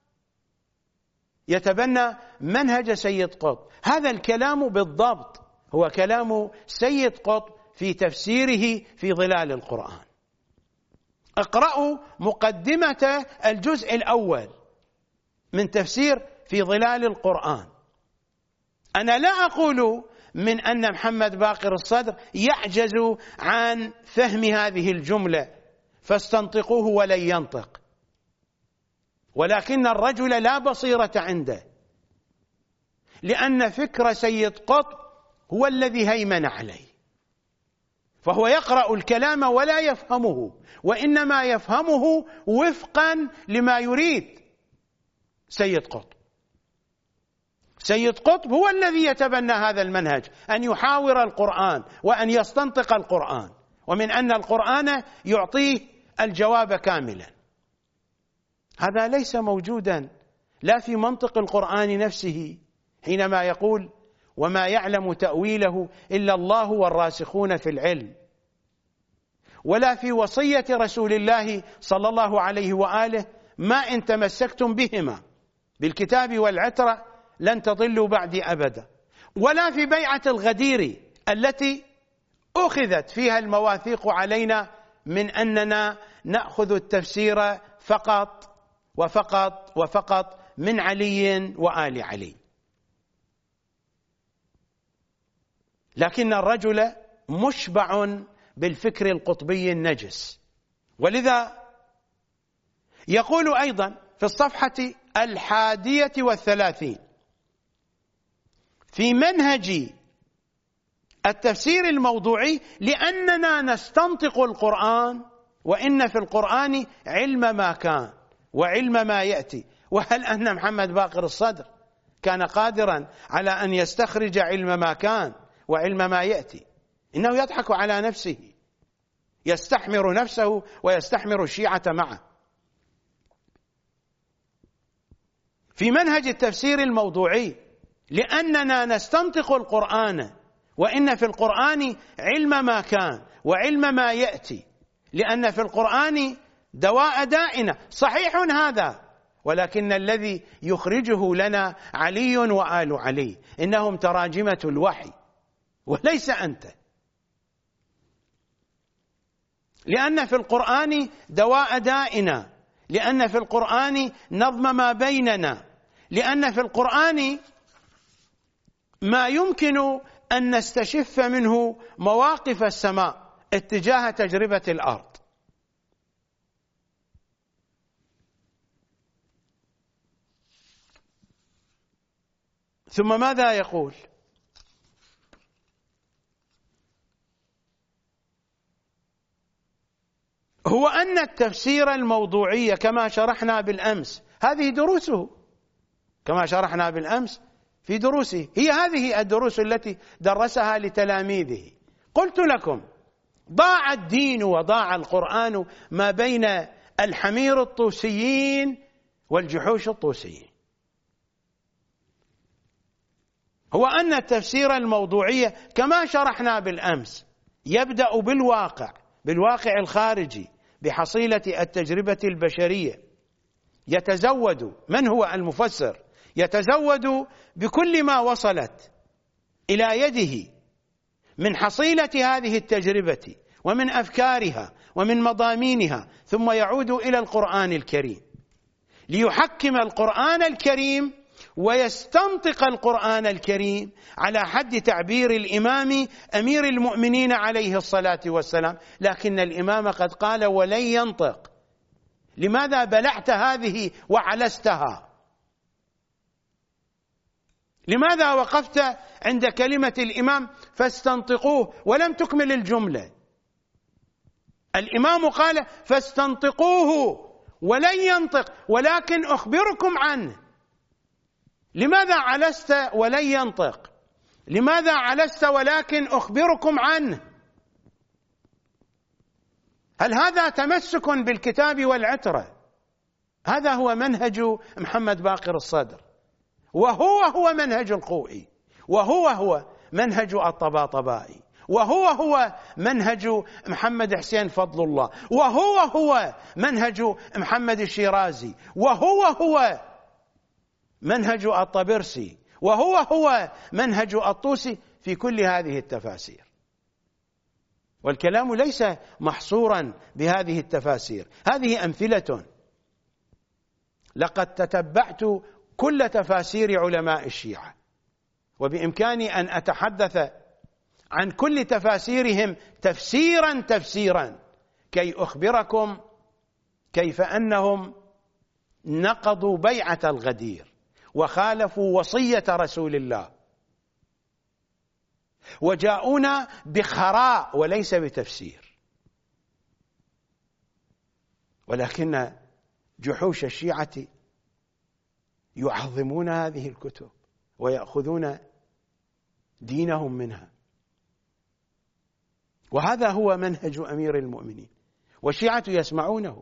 يتبنى منهج سيد قطب. هذا الكلام بالضبط هو كلام سيد قطب في تفسيره في ظلال القرآن. اقرأوا مقدمة الجزء الأول من تفسير في ظلال القرآن. أنا لا أقول من أن محمد باقر الصدر يعجز عن فهم هذه الجملة فاستنطقوه ولن ينطق، ولكن الرجل لا بصيرة عنده، لأن فكر سيد قطب هو الذي هيمن عليه، فهو يقرأ الكلام ولا يفهمه، وإنما يفهمه وفقا لما يريد سيد قطب. سيد قطب هو الذي يتبنى هذا المنهج، أن يحاور القرآن وأن يستنطق القرآن، ومن أن القرآن يعطيه الجواب كاملا. هذا ليس موجودا لا في منطق القرآن نفسه حينما يقول: وما يعلم تأويله إلا الله والراسخون في العلم، ولا في وصية رسول الله صلى الله عليه وآله: ما إن تمسكتم بهما بالكتاب والعترة لن تضلوا بعدي أبدا، ولا في بيعة الغدير التي أخذت فيها المواثيق علينا من أننا نأخذ التفسير فقط وفقط وفقط من علي وآل علي. لكن الرجل مشبع بالفكر القطبي النجس. ولذا يقول أيضا في الصفحة 31 في منهج التفسير الموضوعي: لأننا نستنطق القرآن وإن في القرآن علم ما كان وعلم ما يأتي. وهل أن محمد باقر الصدر كان قادرا على أن يستخرج علم ما كان وعلم ما يأتي؟ إنه يضحك على نفسه، يستحمر نفسه ويستحمر الشيعة معه. في منهج التفسير الموضوعي: لأننا نستنطق القرآن وإن في القرآن علم ما كان وعلم ما يأتي، لأن في القرآن دواء دائنا. صحيح هذا، ولكن الذي يخرجه لنا علي وآل علي، إنهم تراجمة الوحي وليس أنت. لأن في القرآن دواء دائنا، لأن في القرآن نظم ما بيننا، لأن في القرآن ما يمكن أن نستشف منه مواقف السماء اتجاه تجربة الأرض. ثم ماذا يقول؟ هو أن التفسير الموضوعي كما شرحنا بالأمس، هذه دروسه كما شرحنا بالأمس في دروسه، هي هذه الدروس التي درسها لتلاميذه. قلت لكم: ضاع الدين وضاع القرآن ما بين الحمير الطوسيين والجحوش الطوسيين. هو أن التفسير الموضوعي كما شرحنا بالأمس يبدأ بالواقع الخارجي، بحصيلة التجربة البشرية. يتزود من هو المفسر؟ يتزود بكل ما وصلت إلى يده من حصيلة هذه التجربة ومن أفكارها ومن مضامينها، ثم يعود إلى القرآن الكريم ليحكم القرآن الكريم ويستنطق القرآن الكريم على حد تعبير الإمام أمير المؤمنين عليه الصلاة والسلام. لكن الإمام قد قال: ولن ينطق. لماذا بلعت هذه وعلستها؟ لماذا وقفت عند كلمة الإمام فاستنطقوه ولم تكمل الجملة؟ الإمام قال: فاستنطقوه ولن ينطق ولكن أخبركم عنه. لماذا علست ولن ينطق؟ لماذا علست ولكن أخبركم عنه؟ هل هذا تمسك بالكتاب والعترة؟ هذا هو منهج محمد باقر الصدر، وهو منهج الخوئي، وهو منهج الطباطبائي، وهو منهج محمد حسين فضل الله، وهو منهج محمد الشيرازي، وهو منهج الطبرسي، وهو منهج الطوسي في كل هذه التفاسير. والكلام ليس محصورا بهذه التفاسير، هذه أمثلة. لقد تتبعت كل تفاسير علماء الشيعة، وبإمكاني أن أتحدث عن كل تفاسيرهم تفسيرا كي أخبركم كيف أنهم نقضوا بيعة الغدير وخالفوا وصية رسول الله وجاءونا بخراء وليس بتفسير. ولكن جحوش الشيعة يعظمون هذه الكتب ويأخذون دينهم منها، وهذا هو منهج أمير المؤمنين، والشيعة يسمعونه.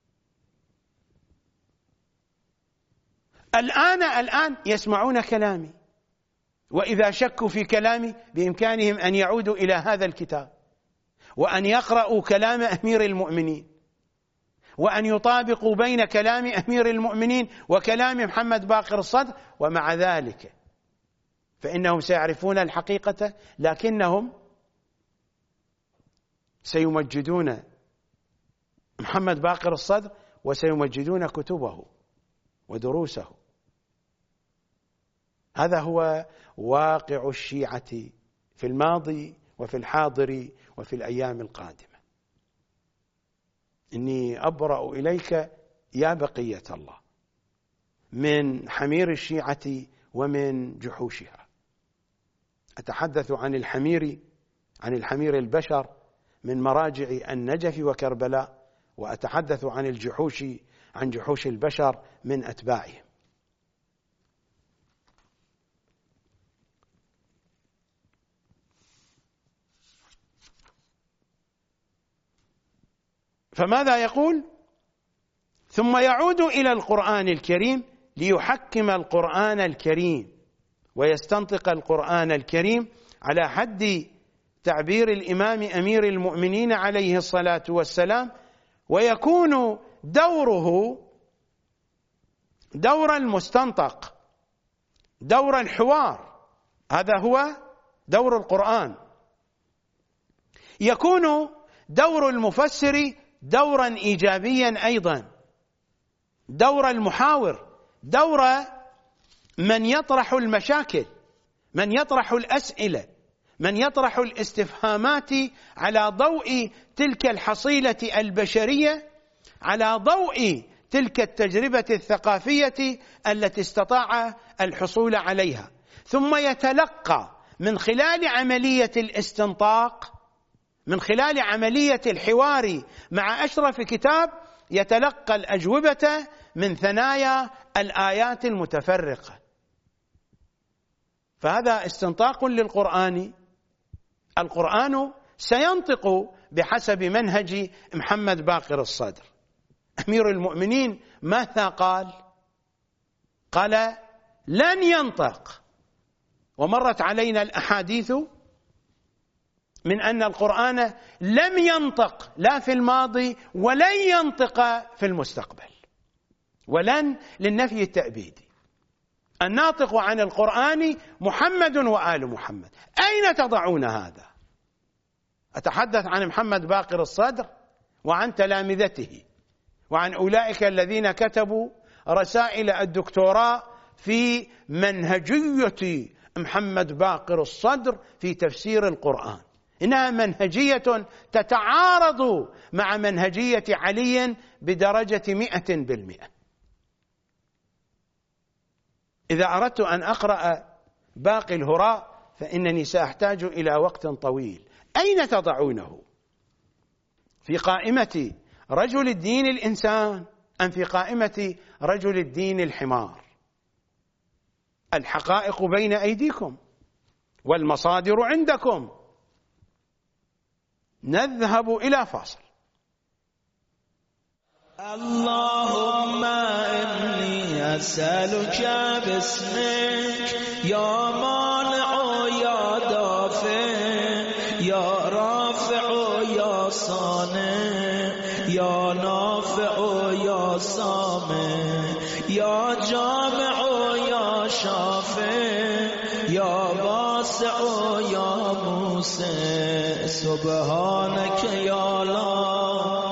الآن يسمعون كلامي، وإذا شكوا في كلامي بإمكانهم أن يعودوا إلى هذا الكتاب وأن يقرأوا كلام أمير المؤمنين وأن يطابقوا بين كلام أمير المؤمنين وكلام محمد باقر الصدر. ومع ذلك فإنهم سيعرفون الحقيقة، لكنهم سيمجدون محمد باقر الصدر وسيمجدون كتبه ودروسه. هذا هو واقع الشيعة في الماضي وفي الحاضر وفي الأيام القادمة. إني أبرأ إليك يا بقية الله من حمير الشيعة ومن جحوشها. أتحدث عن الحمير البشر من مراجع النجف وكربلاء، وأتحدث عن جحوش البشر من أتباعهم. فماذا يقول؟ ثم يعود إلى القرآن الكريم ليحكم القرآن الكريم ويستنطق القرآن الكريم على حد تعبير الإمام أمير المؤمنين عليه الصلاة والسلام، ويكون دوره دور المستنطق، دور الحوار. هذا هو دور القرآن. يكون دور المفسر دورا إيجابيا أيضا، دور المحاور، دور من يطرح المشاكل، من يطرح الأسئلة، من يطرح الاستفهامات على ضوء تلك الحصيلة البشرية، على ضوء تلك التجربة الثقافية التي استطاع الحصول عليها، ثم يتلقى من خلال عملية الاستنطاق، من خلال عملية الحوار مع أشرف كتاب، يتلقى الأجوبة من ثنايا الآيات المتفرقة. فهذا استنطاق للقرآن. القرآن سينطق بحسب منهج محمد باقر الصدر. أمير المؤمنين ماذا قال؟ قال لن ينطق. ومرت علينا الأحاديث من أن القرآن لم ينطق لا في الماضي ولن ينطق في المستقبل. ولن للنفي التأبيدي. الناطق عن القرآن محمد وآل محمد. أين تضعون هذا؟ أتحدث عن محمد باقر الصدر وعن تلامذته وعن أولئك الذين كتبوا رسائل الدكتوراه في منهجية محمد باقر الصدر في تفسير القرآن. إنها منهجية تتعارض مع منهجية علي بدرجة 100%. إذا أردت أن أقرأ باقي الهراء فإنني سأحتاج إلى وقت طويل. أين تضعونه؟ في قائمة رجل الدين الإنسان أم في قائمة رجل الدين الحمار؟ الحقائق بين أيديكم والمصادر عندكم. نذهب إلى فاصل. اللهم إني أسألك باسمك يا مانع يا دافع يا رافع يا صانع يا نافع يا سامع يا جامع يا شافع يا واسع يا موسى سبحانك يا الله.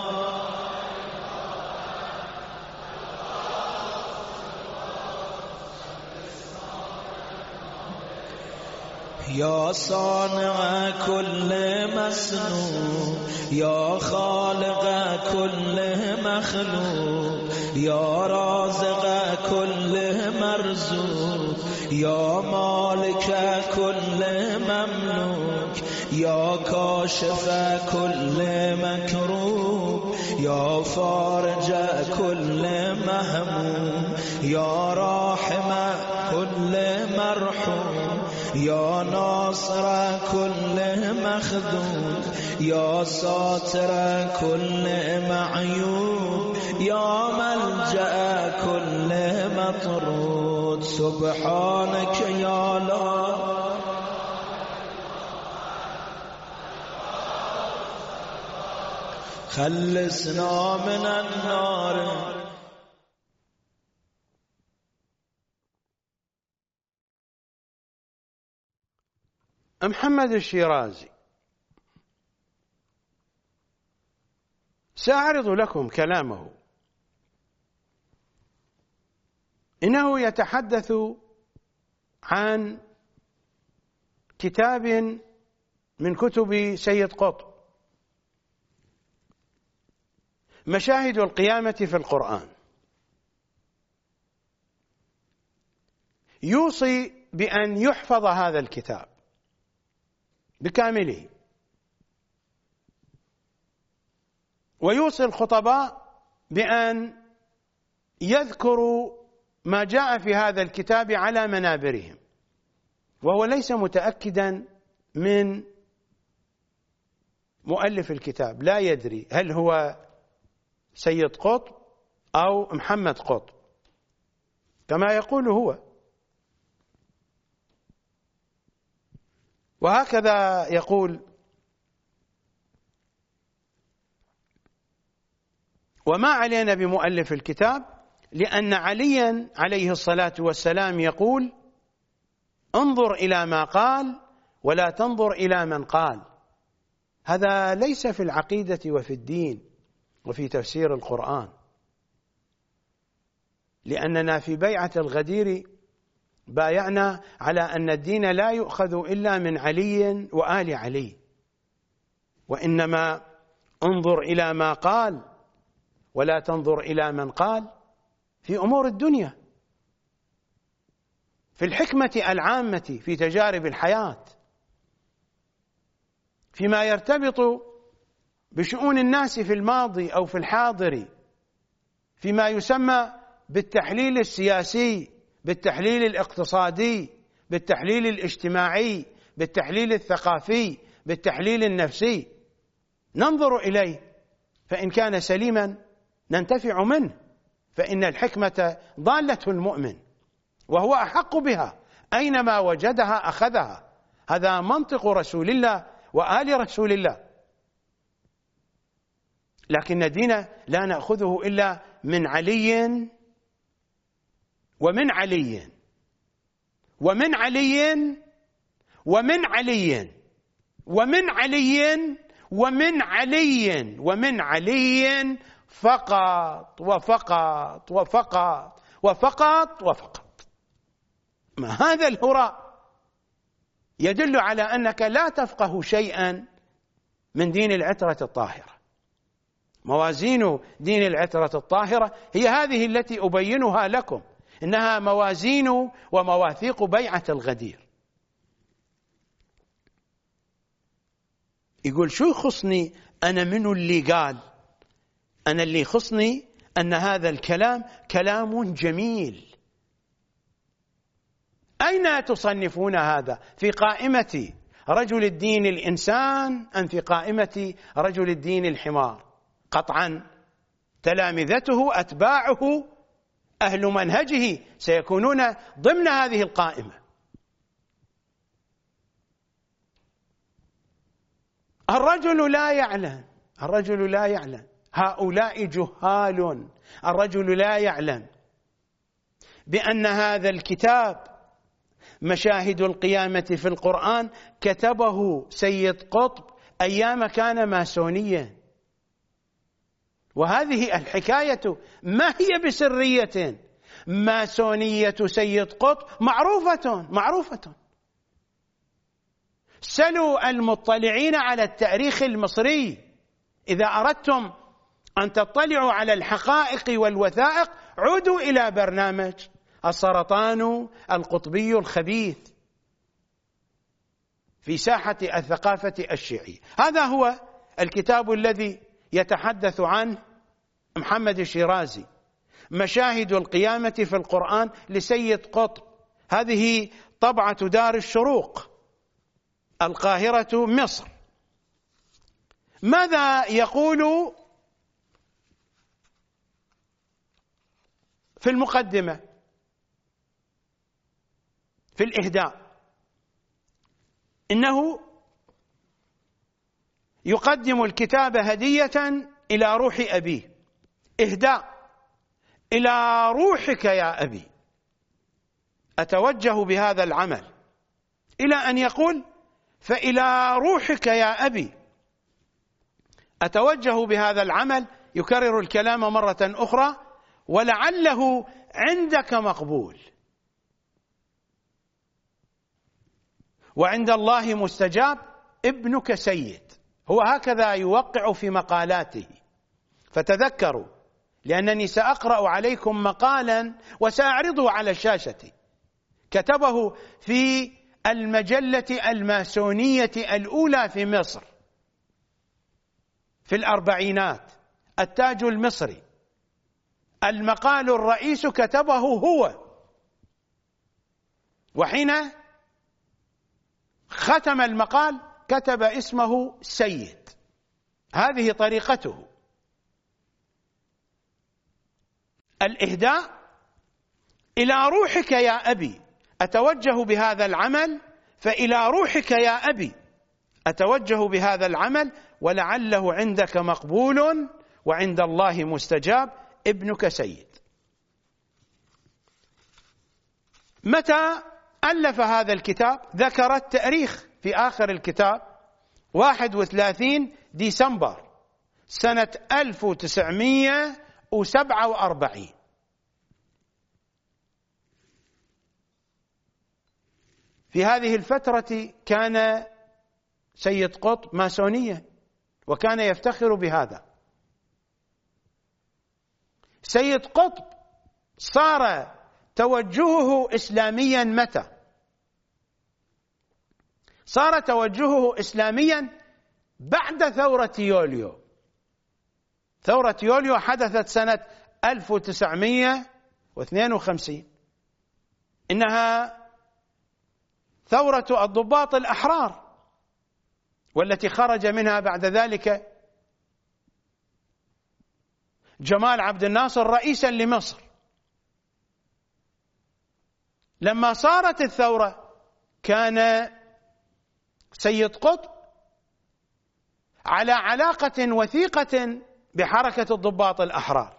يا صانع كل مسنون يا خالق كل مخلوق يا رازق كل مرزوق يا مالك كل مملوك يا كاشف كل مكروب يا فارج كل مهموم يا راحم كل مرحوم يا ناصر كل مخذول يا ساتر كل معيوب يا ملجأ كل مطرود سبحانك يا الله. خلصنا من النار. محمد الشيرازي سأعرض لكم كلامه. إنه يتحدث عن كتاب من كتب سيد قطب: مشاهد القيامة في القرآن. يوصي بأن يحفظ هذا الكتاب بكامله، ويوصي الخطباء بأن يذكروا ما جاء في هذا الكتاب على منابرهم، وهو ليس متأكدا من مؤلف الكتاب، لا يدري هل هو سيد قطب أو محمد قطب كما يقول هو. وهكذا يقول: وما علينا بمؤلف الكتاب، لأن عليا عليه الصلاة والسلام يقول: انظر إلى ما قال ولا تنظر إلى من قال. هذا ليس في العقيدة وفي الدين وفي تفسير القرآن، لأننا في بيعة الغدير بايعنا على أن الدين لا يؤخذ إلا من علي وآل علي، وإنما انظر إلى ما قال ولا تنظر إلى من قال في أمور الدنيا، في الحكمة العامة في تجارب الحياة، فيما يرتبط بشؤون الناس في الماضي أو في الحاضر، فيما يسمى بالتحليل السياسي، بالتحليل الاقتصادي، بالتحليل الاجتماعي، بالتحليل الثقافي، بالتحليل النفسي. ننظر إليه، فإن كان سليما ننتفع منه، فإن الحكمة ضالة المؤمن وهو أحق بها، أينما وجدها أخذها. هذا منطق رسول الله وآل رسول الله. لكن الدين لا نأخذه إلا من علي ومن علي ومن علي ومن علي ومن علي ومن علي ومن علي فقط وفقط وفقط وفقط وفقط. ما هذا الهراء يدل على أنك لا تفقه شيئا من دين العترة الطاهرة. موازين دين العترة الطاهرة هي هذه التي أبينها لكم، إنها موازين ومواثيق بيعة الغدير. يقول: شو يخصني أنا منو اللي قال؟ أنا اللي يخصني أن هذا الكلام كلام جميل. أين تصنفون هذا؟ في قائمة رجل الدين الإنسان أم في قائمة رجل الدين الحمار؟ قطعا تلامذته أتباعه أهل منهجه سيكونون ضمن هذه القائمة. الرجل لا يعلم، هؤلاء جهال. الرجل لا يعلم بأن هذا الكتاب مشاهد القيامة في القرآن كتبه سيد قطب أيام كان ماسونيا، وهذه الحكاية ما هي بسرية. ماسونية سيد قطب معروفة. سلوا المطلعين على التاريخ المصري. إذا أردتم أن تطلعوا على الحقائق والوثائق عودوا إلى برنامج السرطان القطبي الخبيث في ساحة الثقافة الشيعية. هذا هو الكتاب الذي يتحدث عنه محمد الشيرازي، مشاهد القيامة في القرآن لسيد قطب. هذه طبعة دار الشروق، القاهرة، مصر. ماذا يقول في المقدمة في الإهداء؟ إنه يقدم الكتاب هدية إلى روح أبيه. إهداء إلى روحك يا أبي، أتوجه بهذا العمل، إلى أن يقول: فإلى روحك يا أبي أتوجه بهذا العمل. يكرر الكلام مرة أخرى: ولعله عندك مقبول وعند الله مستجاب. ابنك سيد، هو هكذا يوقع في مقالاته. فتذكروا، لأنني سأقرأ عليكم مقالا وسأعرضه على الشاشة، كتبه في المجلة الماسونية الأولى في مصر في الأربعينات، التاج المصري. المقال الرئيس كتبه هو، وحين ختم المقال كتب اسمه سيد. هذه طريقته. الإهداء: إلى روحك يا أبي أتوجه بهذا العمل، فإلى روحك يا أبي أتوجه بهذا العمل، ولعله عندك مقبول وعند الله مستجاب، ابنك سيد. متى ألف هذا الكتاب؟ ذكر التاريخ في آخر الكتاب 31 ديسمبر سنة 1947. في هذه الفترة كان سيد قطب ماسونيا، وكان يفتخر بهذا. سيد قطب صار توجهه إسلاميا متى؟ صار توجهه إسلاميا بعد ثورة يوليو. ثورة يوليو حدثت سنة 1952، إنها ثورة الضباط الأحرار، والتي خرج منها بعد ذلك جمال عبد الناصر رئيسا لمصر. لما صارت الثورة كان سيد قطب على علاقة وثيقة بحركة الضباط الأحرار،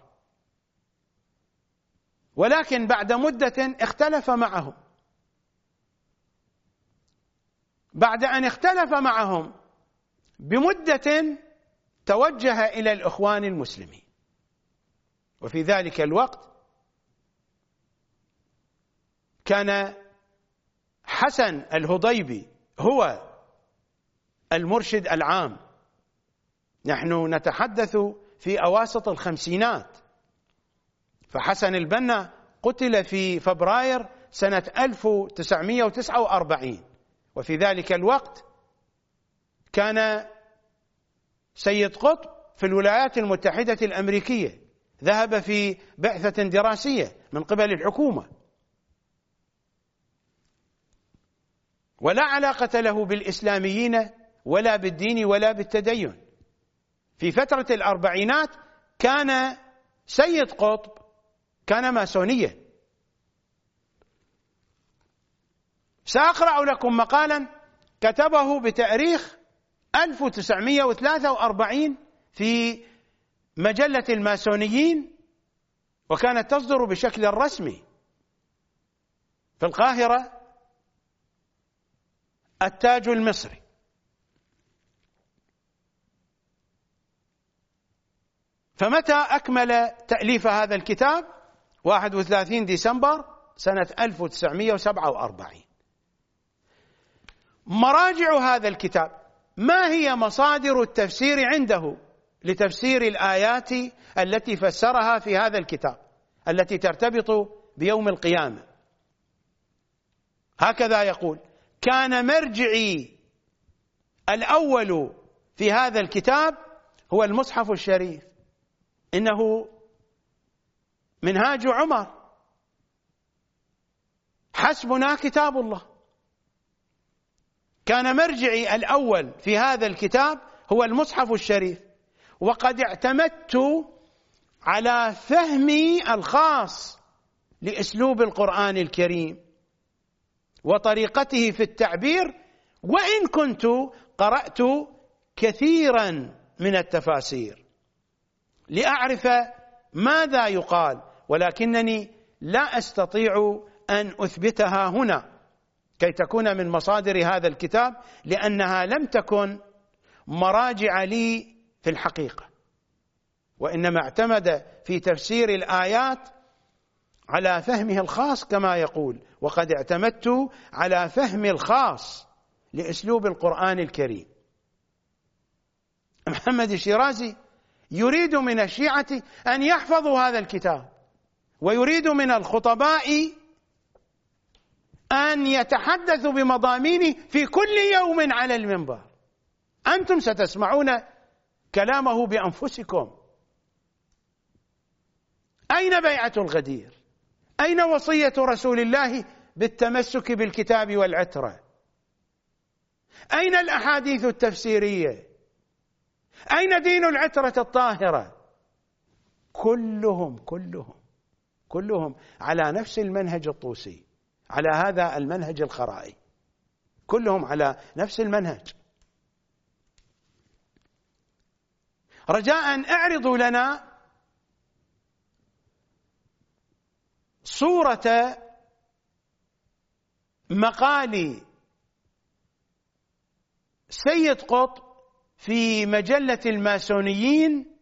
ولكن بعد مدة اختلف معهم. بعد أن اختلف معهم بمدة توجه إلى الإخوان المسلمين. وفي ذلك الوقت كان حسن الهضيبي هو المرشد العام. نحن نتحدث في أواسط الخمسينات، فحسن البنا قتل في فبراير سنة 1949. وفي ذلك الوقت كان سيد قطب في الولايات المتحدة الأمريكية، ذهب في بعثة دراسية من قبل الحكومة، ولا علاقة له بالإسلاميين ولا بالدين ولا بالتدين. في فترة الأربعينات كان سيد قطب كان ماسونيا. سأقرأ لكم مقالا كتبه بتاريخ 1943 في مجلة الماسونيين، وكانت تصدر بشكل رسمي في القاهرة، التاج المصري. فمتى أكمل تأليف هذا الكتاب؟ 31 ديسمبر سنة 1947. مراجع هذا الكتاب: ما هي مصادر التفسير عنده لتفسير الآيات التي فسرها في هذا الكتاب التي ترتبط بيوم القيامة؟ هكذا يقول: كان مرجعي الأول في هذا الكتاب هو المصحف الشريف، إنه منهاج عمر، حسبنا كتاب الله. كان مرجعي الأول في هذا الكتاب هو المصحف الشريف، وقد اعتمدت على فهمي الخاص لأسلوب القرآن الكريم وطريقته في التعبير، وإن كنت قرأت كثيرا من التفاسير لأعرف ماذا يقال، ولكنني لا أستطيع أن أثبتها هنا كي تكون من مصادر هذا الكتاب، لأنها لم تكن مراجع لي في الحقيقة، وإنما اعتمد في تفسير الآيات على فهمه الخاص كما يقول: وقد اعتمدت على فهمي الخاص لأسلوب القرآن الكريم. محمد الشيرازي يريد من الشيعة أن يحفظوا هذا الكتاب، ويريد من الخطباء أن يتحدثوا بمضامينه في كل يوم على المنبر. أنتم ستسمعون كلامه بأنفسكم. أين بيعة الغدير؟ أين وصية رسول الله بالتمسك بالكتاب والعترة؟ أين الأحاديث التفسيرية؟ أين دين العترة الطاهرة؟ كلهم على نفس المنهج الطوسي، على هذا المنهج الخرائي، كلهم على نفس المنهج. رجاء اعرضوا لنا صورة مقال سيد قطب في مجلة الماسونيين،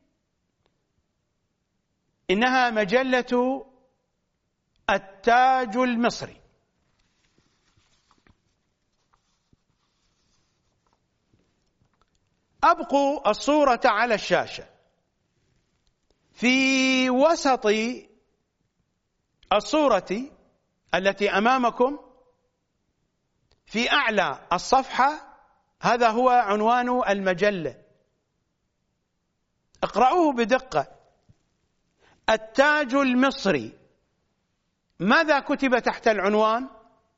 إنها مجلة التاج المصري. أبقوا الصورة على الشاشة. في وسط الصورة التي أمامكم في أعلى الصفحة هذا هو عنوان المجلة، اقرأوه بدقة. التاج المصري. ماذا كتب تحت العنوان؟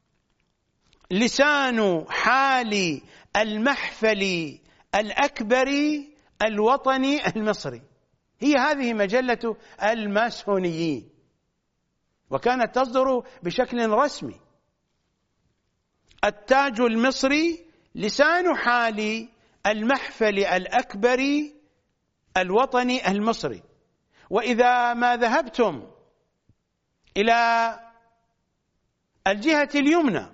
لسان حال المحفل الأكبر الوطني المصري. هي هذه مجلة الماسونيين، وكانت تصدر بشكل رسمي. التاج المصري لسان حال المحفل الأكبر الوطني المصري. وإذا ما ذهبتم إلى الجهة اليمنى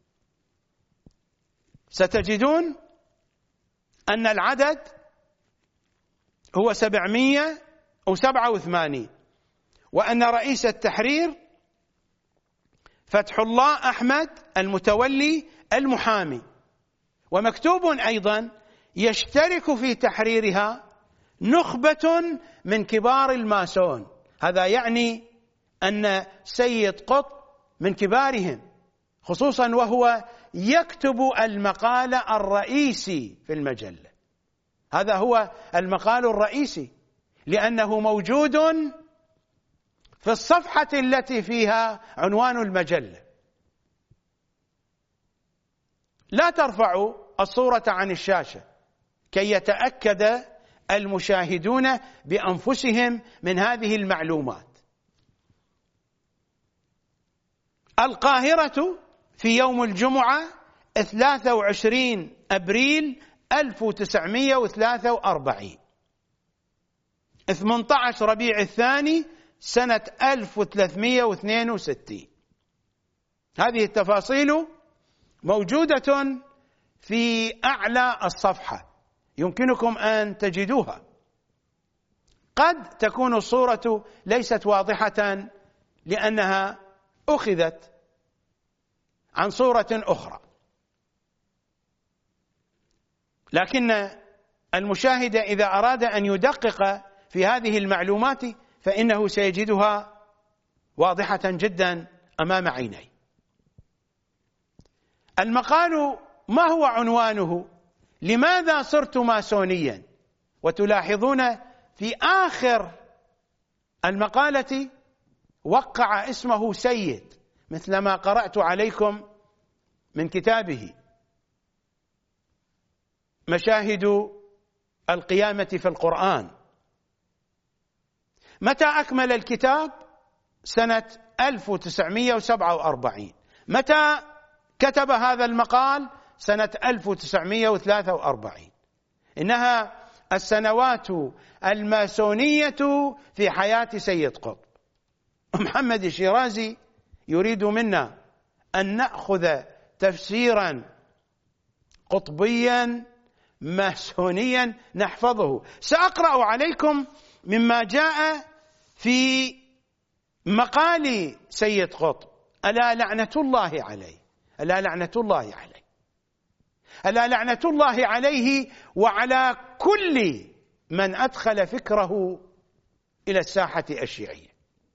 ستجدون أن العدد هو 787، وأن رئيس التحرير فتح الله أحمد المتولي المحامي، ومكتوب أيضا يشترك في تحريرها نخبة من كبار الماسون. هذا يعني أن سيد قطب من كبارهم، خصوصا وهو يكتب المقال الرئيسي في المجلة. هذا هو المقال الرئيسي، لأنه موجود في الصفحة التي فيها عنوان المجلة. لا ترفعوا الصورة عن الشاشة كي يتأكد المشاهدون بأنفسهم من هذه المعلومات. القاهرة في يوم الجمعة 23 أبريل 1943، 18 ربيع الثاني سنة 1362. هذه التفاصيل موجودة في أعلى الصفحة، يمكنكم أن تجدوها. قد تكون الصورة ليست واضحة لأنها أخذت عن صورة أخرى، لكن المشاهد إذا أراد أن يدقق في هذه المعلومات فإنه سيجدها واضحة جدا أمام عينيه. المقال ما هو عنوانه؟ لماذا صرت ماسونيا؟ وتلاحظون في آخر المقالة وقع اسمه سيد، مثلما قرأت عليكم من كتابه مشاهد القيامة في القرآن. متى أكمل الكتاب؟ سنة 1947. متى كتب هذا المقال؟ سنة 1943. إنها السنوات الماسونية في حياة سيد قطب. محمد الشيرازي يريد منا أن نأخذ تفسيرا قطبيا ماسونيا نحفظه. سأقرأ عليكم مما جاء في مقال سيد قطب، ألا لعنة الله عليه، ألا لعنة الله عليه. ألا لعنة الله عليه وعلى كل من أدخل فكره إلى الساحة الشيعية.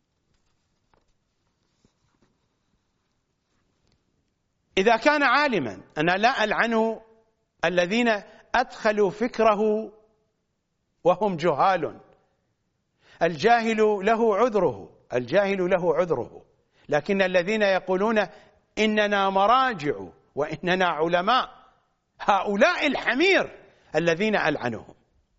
إذا كان عالما أنا لا ألعن الذين أدخلوا فكره وهم جهال، الجاهل له عذره، الجاهل له عذره، لكن الذين يقولون إننا مراجع وإننا علماء هؤلاء الحمير الذين ألعنهم.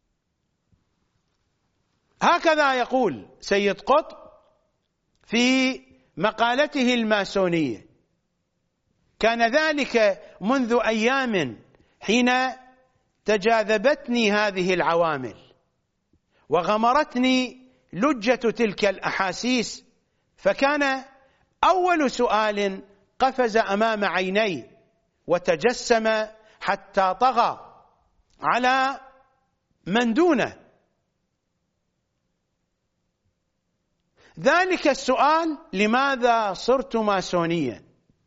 هكذا يقول سيد قطب في مقالته الماسونية: كان ذلك منذ أيام حين تجاذبتني هذه العوامل وغمرتني لجة تلك الأحاسيس، فكان أول سؤال قفز أمام عيني وتجسم حتى طغى على من دونه. ذلك السؤال: لماذا صرت ماسونيا؟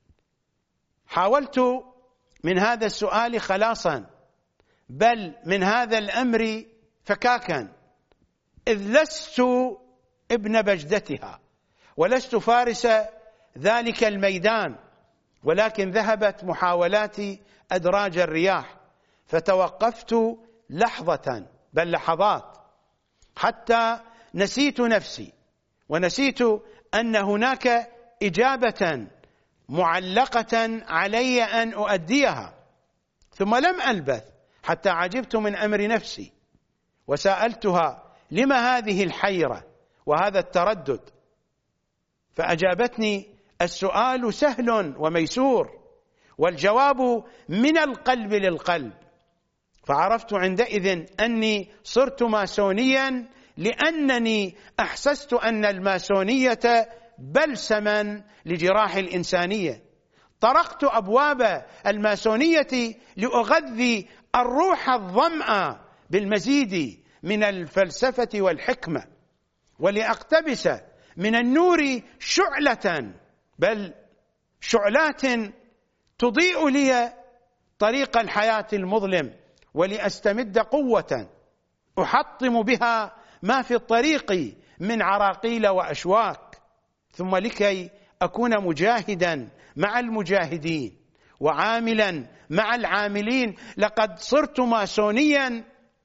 حاولت من هذا السؤال خلاصا، بل من هذا الأمر فكاكا، إذ لست ابن بجدتها ولست فارس ذلك الميدان، ولكن ذهبت محاولاتي أدراج الرياح، فتوقفت لحظة بل لحظات حتى نسيت نفسي ونسيت أن هناك إجابة معلقة علي أن أؤديها. ثم لم ألبث حتى عجبت من أمر نفسي وسألتها: لما هذه الحيرة وهذا التردد؟ فأجابتني: السؤال سهل وميسور والجواب من القلب للقلب. فعرفت عندئذ أني صرت ماسونيا لأنني أحسست أن الماسونية بلسما لجراح الإنسانية. طرقت أبواب الماسونية لأغذي الروح الظمأ بالمزيد من الفلسفة والحكمة، ولأقتبس من النور شعلة بل شعلات تضيء لي طريق الحياة المظلم، ولأستمد قوة أحطم بها ما في الطريق من عراقيل وأشواك، ثم لكي أكون مجاهدا مع المجاهدين وعاملا مع العاملين. لقد صرت ماسونيا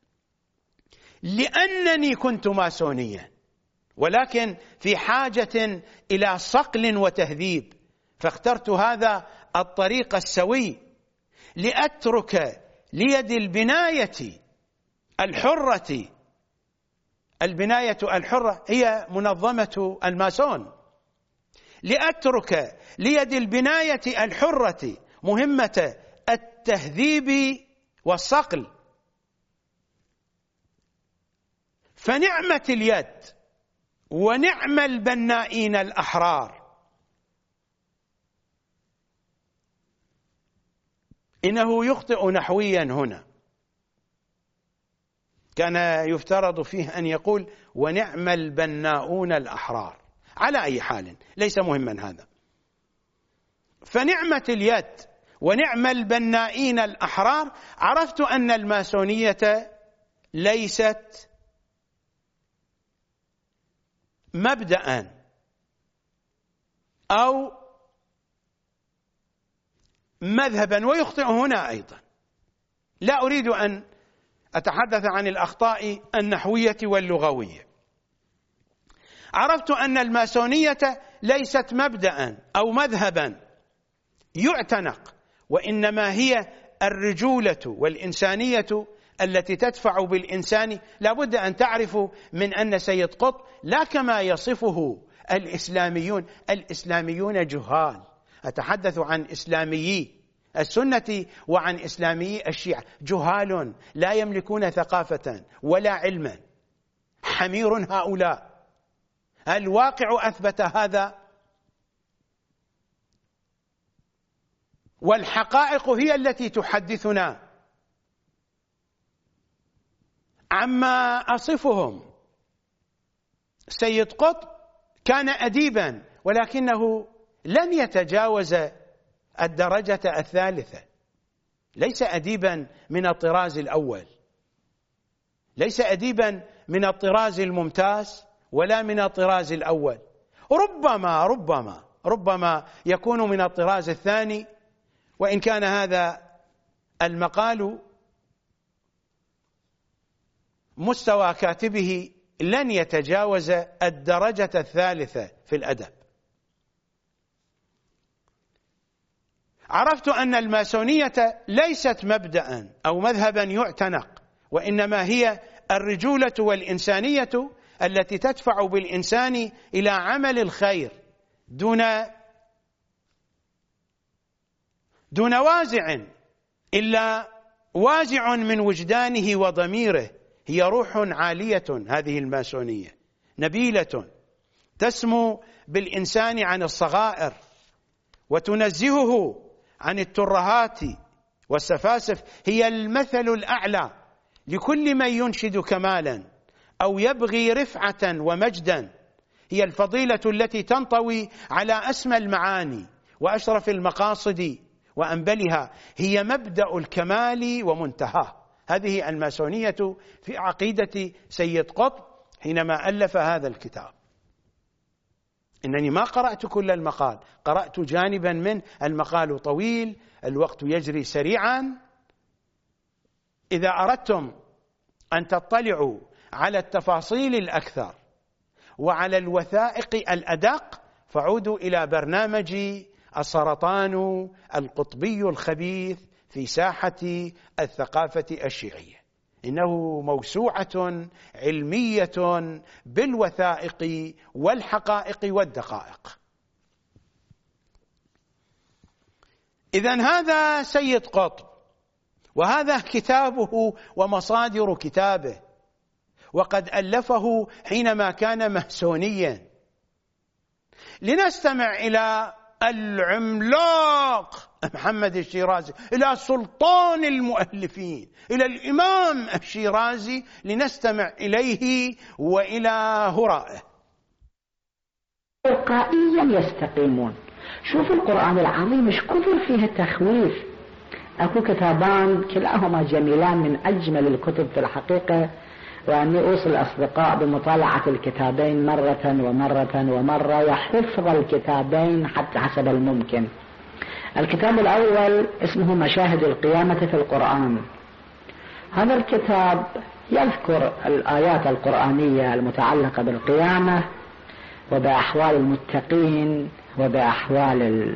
لأنني كنت ماسونيا، ولكن في حاجة إلى صقل وتهذيب، فاخترت هذا الطريق السوي لأترك ليد البناية الحرة. البناية الحرة هي منظمة الماسون. لأترك ليد البناية الحرة مهمة التهذيب والصقل. فنعمة اليد ونعم البنائين الأحرار. إنه يخطئ نحويا هنا، كان يفترض فيه أن يقول ونعم البناؤون الأحرار. على أي حال ليس مهما هذا. فنعمة اليد ونعم البنائين الأحرار. عرفت أن الماسونية ليست مبدأ أو مذهبا، ويخطئ هنا أيضا. لا أريد أن أتحدث عن الأخطاء النحوية واللغوية. عرفت أن الماسونية ليست مبدأ أو مذهبا يعتنق، وإنما هي الرجولة والإنسانية التي تدفع بالإنسان. لا بد أن تعرفوا من أن سيد قطب لا كما يصفه الإسلاميون. الإسلاميون جهال. أتحدث عن إسلاميي السنة وعن إسلاميي الشيعة، جهال لا يملكون ثقافة ولا علما، حمير هؤلاء. الواقع أثبت هذا، والحقائق هي التي تحدثنا عما أصفهم. سيد قطب كان أديبا، ولكنه لم يتجاوز الدرجة الثالثة. ليس أديبا من الطراز الأول، ليس أديبا من الطراز الممتاز ولا من الطراز الأول، ربما يكون من الطراز الثاني، وإن كان هذا المقال مستوى كاتبه لن يتجاوز الدرجة الثالثة في الأدب. عرفت أن الماسونية ليست مبدأ أو مذهبا يعتنق، وإنما هي الرجولة والإنسانية التي تدفع بالإنسان إلى عمل الخير دون وازع إلا وازع من وجدانه وضميره. هي روح عالية هذه الماسونية، نبيلة، تسمو بالإنسان عن الصغائر وتنزهه عن الترهات والسفاسف. هي المثل الأعلى لكل من ينشد كمالا أو يبغي رفعة ومجدا. هي الفضيلة التي تنطوي على أسمى المعاني وأشرف المقاصد وأنبلها. هي مبدأ الكمال ومنتهاه. هذه الماسونية في عقيدة سيد قطب حينما ألف هذا الكتاب. إنني ما قرأت كل المقال، قرأت جانبا منه. المقال طويل، الوقت يجري سريعا. إذا أردتم أن تطلعوا على التفاصيل الأكثر وعلى الوثائق الأدق فعودوا إلى برنامج السرطان القطبي الخبيث في ساحة الثقافة الشيعية. إنه موسوعة علمية بالوثائق والحقائق والدقائق. إذن هذا سيد قطب، وهذا كتابه ومصادر كتابه، وقد ألفه حينما كان ماسونيا. لنستمع إلى العملاق محمد الشيرازي، إلى سلطان المؤلفين، إلى الإمام الشيرازي، لنستمع إليه وإلى هرائه. تلقائيا يستقيمون. شوف القرآن العظيم مش كثر فيه تخويف. أكو كتابان كلاهما جميلان من أجمل الكتب في الحقيقة، وأني أوصي الأصدقاء بمطالعة الكتابين مرة وحفظ الكتابين حتى حسب الممكن. الكتاب الأول اسمه مشاهد القيامة في القرآن. هذا الكتاب يذكر الآيات القرآنية المتعلقة بالقيامة وبأحوال المتقين وبأحوال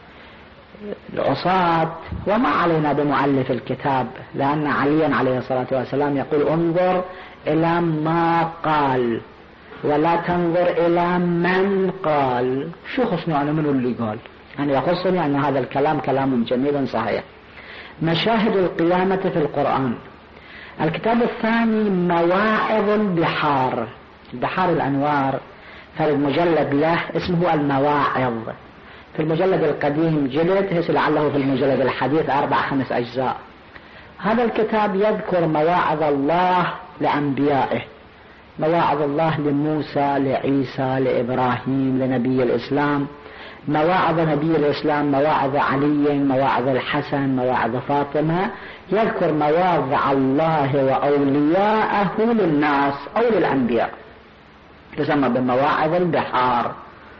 العصاة. وما علينا بمؤلف الكتاب، لأن عليا عليه الصلاة والسلام يقول انظر إلى ما قال ولا تنظر إلى من قال. شو خصني أنا منه اللي قال؟ يعني يخصني أن هذا الكلام كلام جميل صحيح. مشاهد القيامة في القرآن. الكتاب الثاني مواعظ البحار، بحار الأنوار، فالمجلد له اسمه المواعظ. في المجلد القديم جلد، لعله في المجلد الحديث 4-5 أجزاء. هذا الكتاب يذكر مواعظ الله لأنبيائه، مواعظ الله لموسى، لعيسى، لإبراهيم، لنبي الإسلام، مواعظ نبي الإسلام، مواعظ علي، مواعظ الحسن، مواعظ فاطمة. يذكر مواعظ الله وأولياءه للناس أو للأنبياء، تسمى بمواعظ البحار.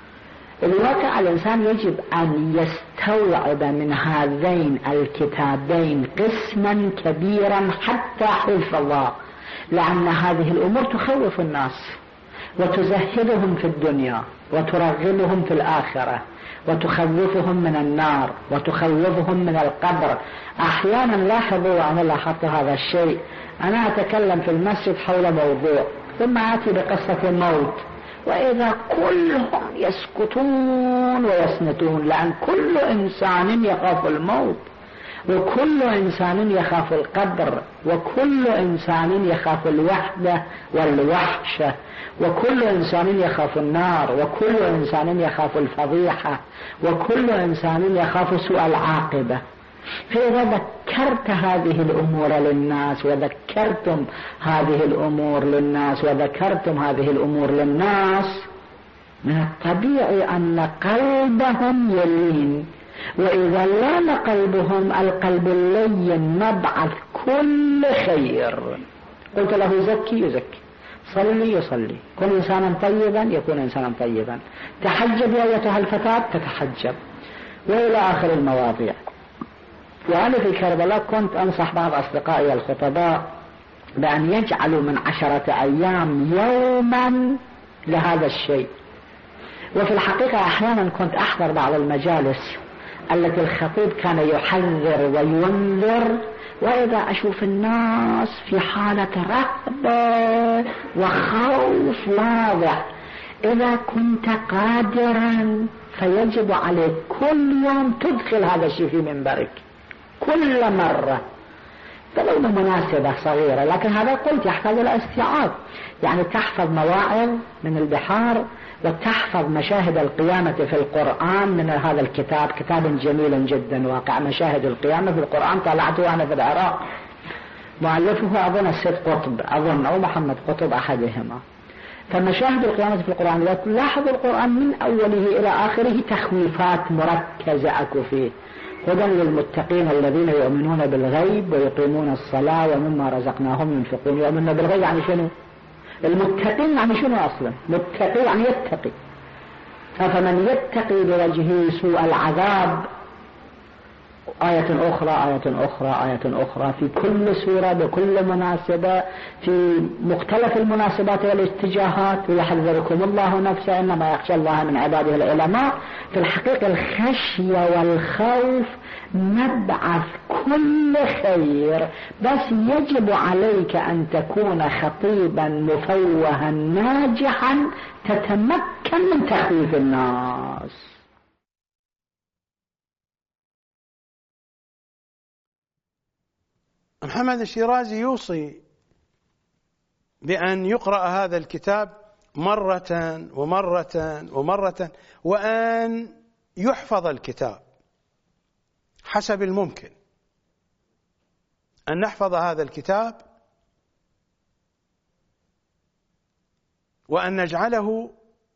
الواقع الإنسان يجب أن يستوعب من هذين الكتابين قسما كبيرا حتى حفظ الله، لأن هذه الأمور تخوف الناس وتزهدهم في الدنيا وترغبهم في الآخرة وتخوفهم من النار وتخوفهم من القبر. أحيانا لاحظوا، وأنا لاحظت هذا الشيء، أنا أتكلم في المسجد حول موضوع ثم آتي بقصة الموت، وإذا كلهم يسكتون ويصمتون، لأن كل إنسان يخاف الموت، وكل إنسان يخاف القبر، وكل إنسان يخاف الوحدة والوحشة، وكل إنسان يخاف النار، وكل إنسان يخاف الفضيحة، وكل إنسان يخاف سوء العاقبة. فإذا ذكرت هذه الأمور للناس وذكرتم هذه الأمور للناس وذكرتم هذه الأمور للناس، من الطبيعي أن قلبهم يلين وإذا لان قلبهم القلب اللين مبعث كل خير. قلت له زكي يزكي، صلي يصلي، كن إنسانا طيبا يكون إنسانا طيبا، تحجب يا أيتها الفتاة تتحجب، وإلى آخر المواضيع. وأنا في كربلاء كنت أنصح بعض أصدقائي الخطباء بأن يجعلوا من 10 أيام يوما لهذا الشيء. وفي الحقيقة أحيانا كنت أحضر بعض المجالس التي الخطيب كان يحذر وينذر، وإذا أشوف الناس في حالة رهبة وخوف واضح، إذا كنت قادرا فيجب عليك كل يوم تدخل هذا الشيء في منبرك كل مرة، ولو بمناسبة صغيرة، لكن هذا قلت يحتاج إلى استيعاب. يعني تحفظ مواعظ من البحار، وتحفظ مشاهد القيامة في القرآن من هذا الكتاب، كتاب جميل جدا واقع، مشاهد القيامة في القرآن، طلعته أنا في العراق، مؤلفه أظن السيد قطب أو محمد قطب أحدهما. فمشاهد القيامة في القرآن لاحظ القرآن من أوله إلى آخره تخويفات مركزة أكو فيه. هدى للمتقين الذين يؤمنون بالغيب ويقيمون الصلاة ومما رزقناهم ينفقون. يؤمنون بالغيب يعني شنو؟ المتقين يعني شنو أصلا؟ متقي يعني يتقي، فمن يتقي بوجهه سوء العذاب. آية أخرى آية أخرى آية أخرى في كل سورة بكل مناسبة في مختلف المناسبات والاتجاهات. ويحذركم الله نفسه إنما يخشى الله من عباده العلماء. في الحقيقة الخشية والخوف مبعث كل خير، بس يجب عليك أن تكون خطيبا مفوها ناجحا تتمكن من تخويف الناس. محمد الشيرازي يوصي بأن يقرأ هذا الكتاب مرة ومرة ومرة، وأن يحفظ الكتاب حسب الممكن، أن نحفظ هذا الكتاب وأن نجعله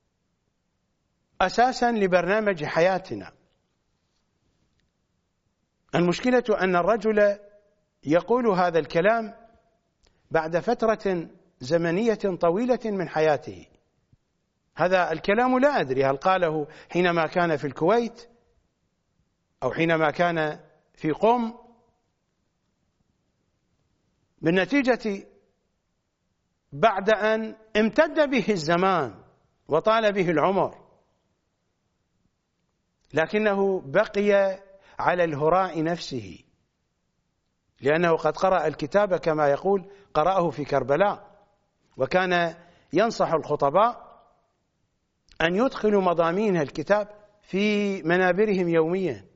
أساسا لبرنامج حياتنا. المشكلة أن الرجل يقول هذا الكلام بعد فترة زمنية طويلة من حياته. هذا الكلام لا أدري هل قاله حينما كان في الكويت أو حينما كان في قم. بالنتيجة بعد أن امتد به الزمان وطال به العمر، لكنه بقي على الهراء نفسه، لأنه قد قرأ الكتاب كما يقول قرأه في كربلاء، وكان ينصح الخطباء أن يدخلوا مضامين الكتاب في منابرهم يوميا.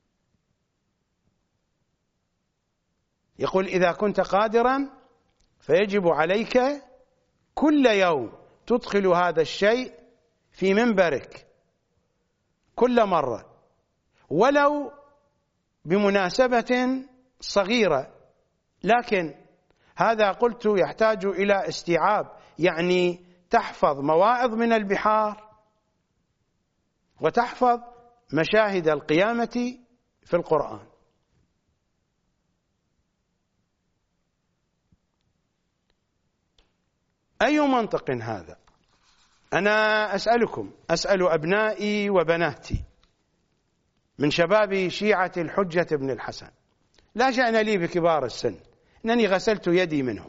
يقول إذا كنت قادرا فيجب عليك كل يوم تدخل هذا الشيء في منبرك كل مرة، ولو بمناسبة صغيرة، لكن هذا قلت يحتاج إلى استيعاب. يعني تحفظ مواعظ من البحار، وتحفظ مشاهد القيامة في القرآن. أي منطق هذا؟ أنا أسألكم، أسأل أبنائي وبناتي من شباب شيعة الحجة بن الحسن، لا شأن لي بكبار السن، إنني غسلت يدي منهم.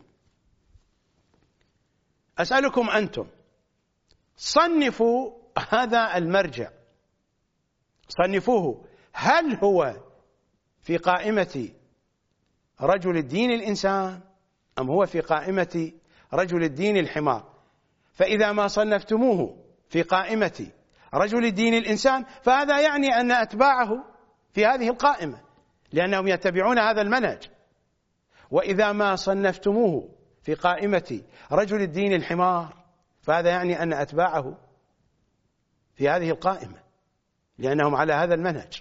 أسألكم أنتم، صنفوا هذا المرجع، صنفوه، هل هو في قائمة رجل الدين الإنسان أم هو في قائمة رجل الدين الحمار؟ فإذا ما صنفتموه في قائمة رجل الدين الإنسان فهذا يعني أن أتباعه في هذه القائمة، لأنهم يتبعون هذا المنهج. وإذا ما صنفتموه في قائمة رجل الدين الحمار فهذا يعني أن أتباعه في هذه القائمة، لأنهم على هذا المنهج.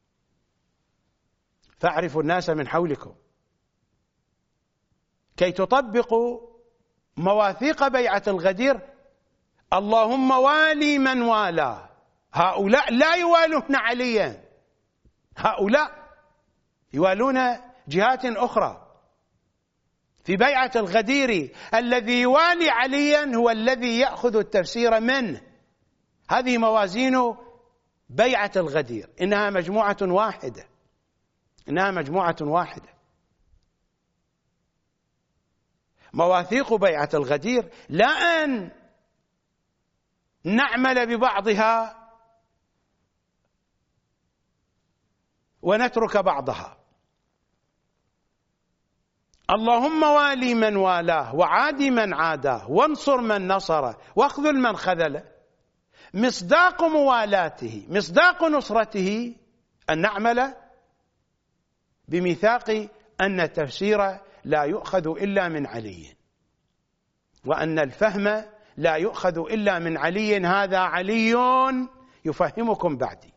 فاعرفوا الناس من حولكم كي تطبقوا مواثيق بيعة الغدير. اللهم والي من والاه، هؤلاء لا يوالون عليا، هؤلاء يوالون جهات أخرى. في بيعة الغدير الذي يوالي عليا هو الذي يأخذ التفسير منه. هذه موازين بيعة الغدير، إنها مجموعة واحدة، إنها مجموعة واحدة. مواثيق بيعة الغدير لا أن نعمل ببعضها ونترك بعضها. اللهم والي من والاه وعادي من عاداه وانصر من نصره واخذل من خذله. مصداق موالاته، مصداق نصرته أن نعمل بميثاق أن التفسير لا يؤخذ إلا من علي، وأن الفهم لا يؤخذ إلا من علي، هذا علي يفهمكم بعدي.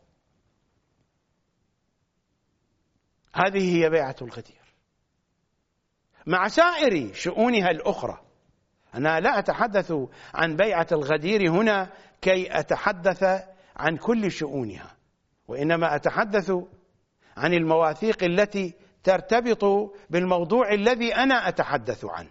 هذه هي بيعة الغدير مع سائر شؤونها الأخرى. أنا لا أتحدث عن بيعة الغدير هنا كي أتحدث عن كل شؤونها، وإنما أتحدث عن المواثيق التي ترتبط بالموضوع الذي أنا أتحدث عنه.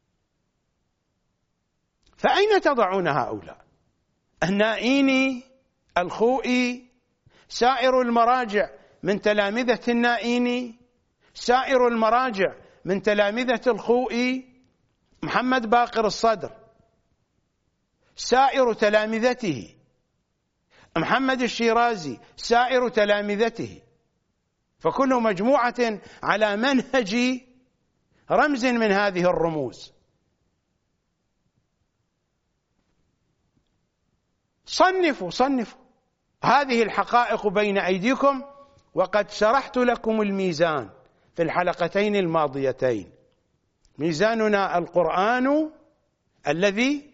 فأين تضعون هؤلاء؟ النائيني، الخوئي، سائر المراجع من تلامذة النائيني، سائر المراجع من تلامذة الخوئي، محمد باقر الصدر، سائر تلامذته، محمد الشيرازي، سائر تلامذته، فكل مجموعة على منهج رمز من هذه الرموز. صنفوا هذه الحقائق بين أيديكم، وقد شرحت لكم الميزان في الحلقتين الماضيتين. ميزاننا القرآن الذي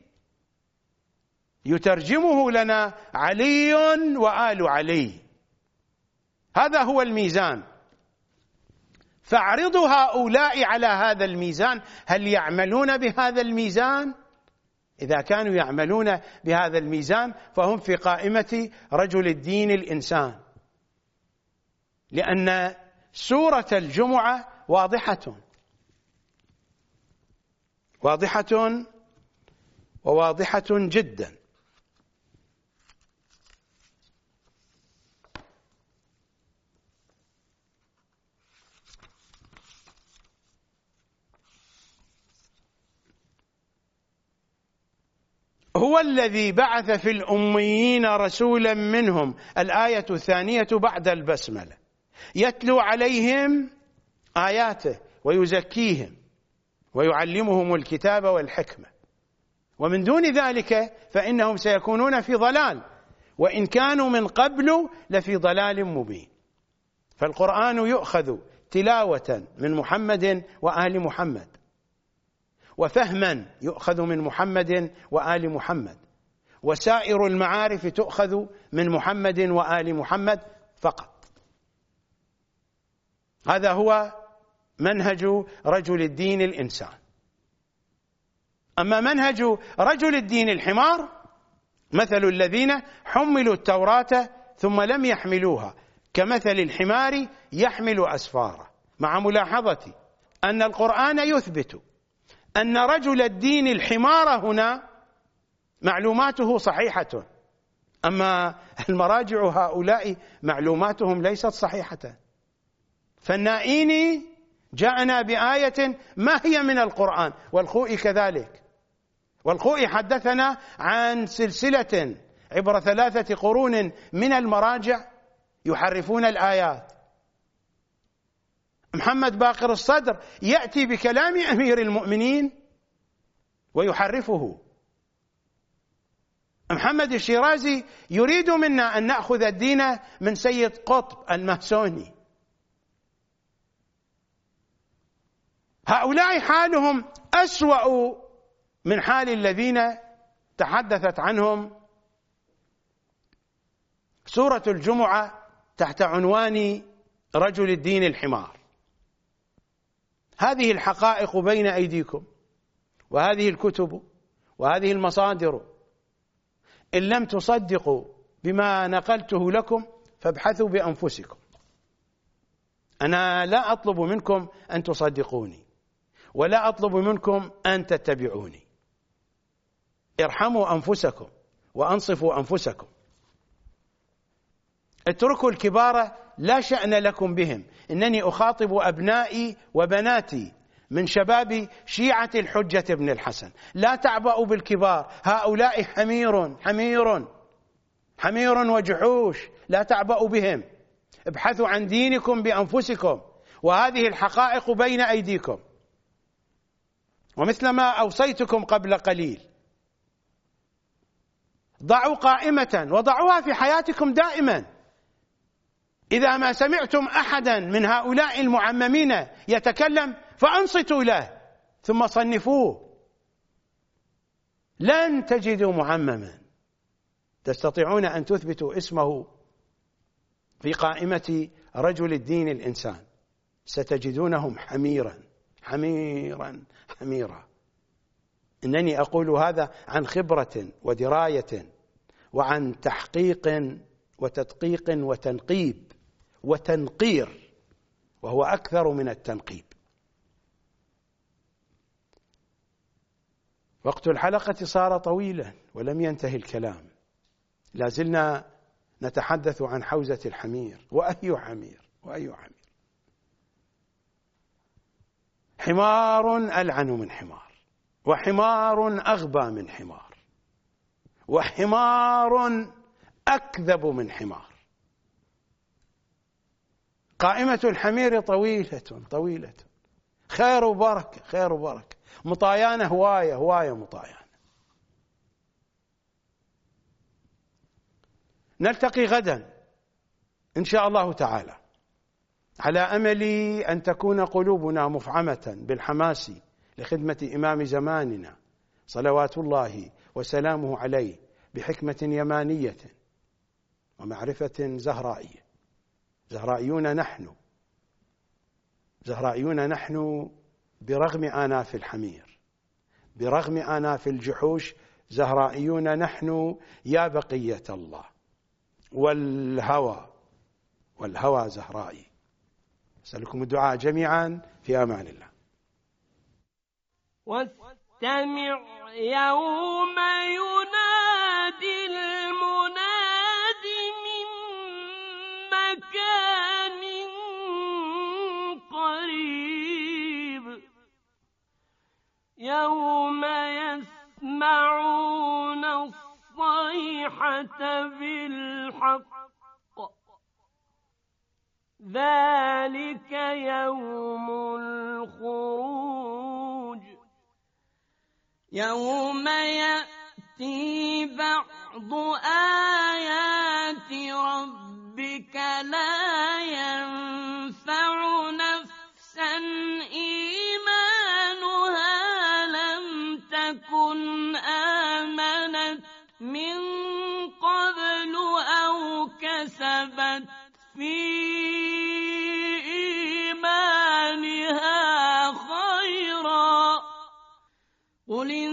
يترجمه لنا علي وآل علي، هذا هو الميزان. فاعرضوا هؤلاء على هذا الميزان، هل يعملون بهذا الميزان؟ إذا كانوا يعملون بهذا الميزان فهم في قائمة رجل الدين الإنسان، لأن سورة الجمعة واضحة وواضحة جدا. هو الذي بعث في الأميين رسولا منهم، الآية الثانية بعد البسملة، يتلو عليهم آياته ويزكيهم ويعلمهم الكتاب والحكمة، ومن دون ذلك فإنهم سيكونون في ضلال، وإن كانوا من قبل لفي ضلال مبين. فالقرآن يؤخذ تلاوة من محمد وآل محمد، وفهما يؤخذ من محمد وآل محمد، وسائر المعارف تؤخذ من محمد وآل محمد فقط. هذا هو منهج رجل الدين الإنسان. أما منهج رجل الدين الحمار، مثل الذين حملوا التوراة ثم لم يحملوها كمثل الحمار يحمل أسفارا، مع ملاحظة أن القرآن يثبت أن رجل الدين الحمار هنا معلوماته صحيحة، أما المراجع هؤلاء معلوماتهم ليست صحيحة. فالنائيني جاءنا بآية ما هي من القرآن، والخوئي كذلك. والخوئي حدثنا عن سلسلة عبر 3 قرون من المراجع يحرفون الآيات. محمد باقر الصدر يأتي بكلام أمير المؤمنين ويحرفه. محمد الشيرازي يريد منا أن نأخذ الدين من سيد قطب المهسوني. هؤلاء حالهم أسوأ من حال الذين تحدثت عنهم سورة الجمعة تحت عنوان رجل الدين الحمار. هذه الحقائق بين أيديكم، وهذه الكتب وهذه المصادر. إن لم تصدقوا بما نقلته لكم فابحثوا بأنفسكم. أنا لا أطلب منكم أن تصدقوني ولا أطلب منكم أن تتبعوني. ارحموا أنفسكم وأنصفوا أنفسكم. اتركوا الكبار لا شأن لكم بهم. إنني أخاطب أبنائي وبناتي من شباب شيعة الحجة بن الحسن. لا تعبأوا بالكبار، هؤلاء حمير وجحوش، لا تعبأوا بهم. ابحثوا عن دينكم بأنفسكم، وهذه الحقائق بين أيديكم. ومثل ما أوصيتكم قبل قليل، ضعوا قائمة وضعوها في حياتكم دائما. إذا ما سمعتم أحدا من هؤلاء المعممين يتكلم فأنصتوا له ثم صنفوه. لن تجدوا معمما تستطيعون أن تثبتوا اسمه في قائمة رجل الدين الإنسان. ستجدونهم حميرا. إنني أقول هذا عن خبرة ودراية وعن تحقيق وتدقيق وتنقيب وتنقير، وهو أكثر من التنقيب. وقت الحلقة صار طويلا ولم ينتهي الكلام. لازلنا نتحدث عن حوزة الحمير. وأي حمير حمار ألعن من حمار، وحمار أغبى من حمار، وحمار أكذب من حمار. قائمة الحمير طويلة، خير وبركة، مطايانة هواية مطايانة. نلتقي غدا إن شاء الله تعالى، على أمل أن تكون قلوبنا مفعمة بالحماس لخدمة إمام زماننا صلوات الله وسلامه عليه بحكمة يمانية ومعرفة زهرائية. زهرائيون نحن برغم آناف الحمير، برغم آناف الجحوش. زهرائيون نحن يا بقية الله. والهوى زهرائي. أسألكم الدعاء جميعا، في أمان الله. واستمع يوم ينادي المناد من مكان قريب، يوم يسمعون الصيحة بالحق، ذلك يوم الخروج، يوم يأتي بعض آيات ربك لا ينفع نفسا إيمانها لم تكن آمنت من قبل أو كسبت في إيمانها خيرا، قل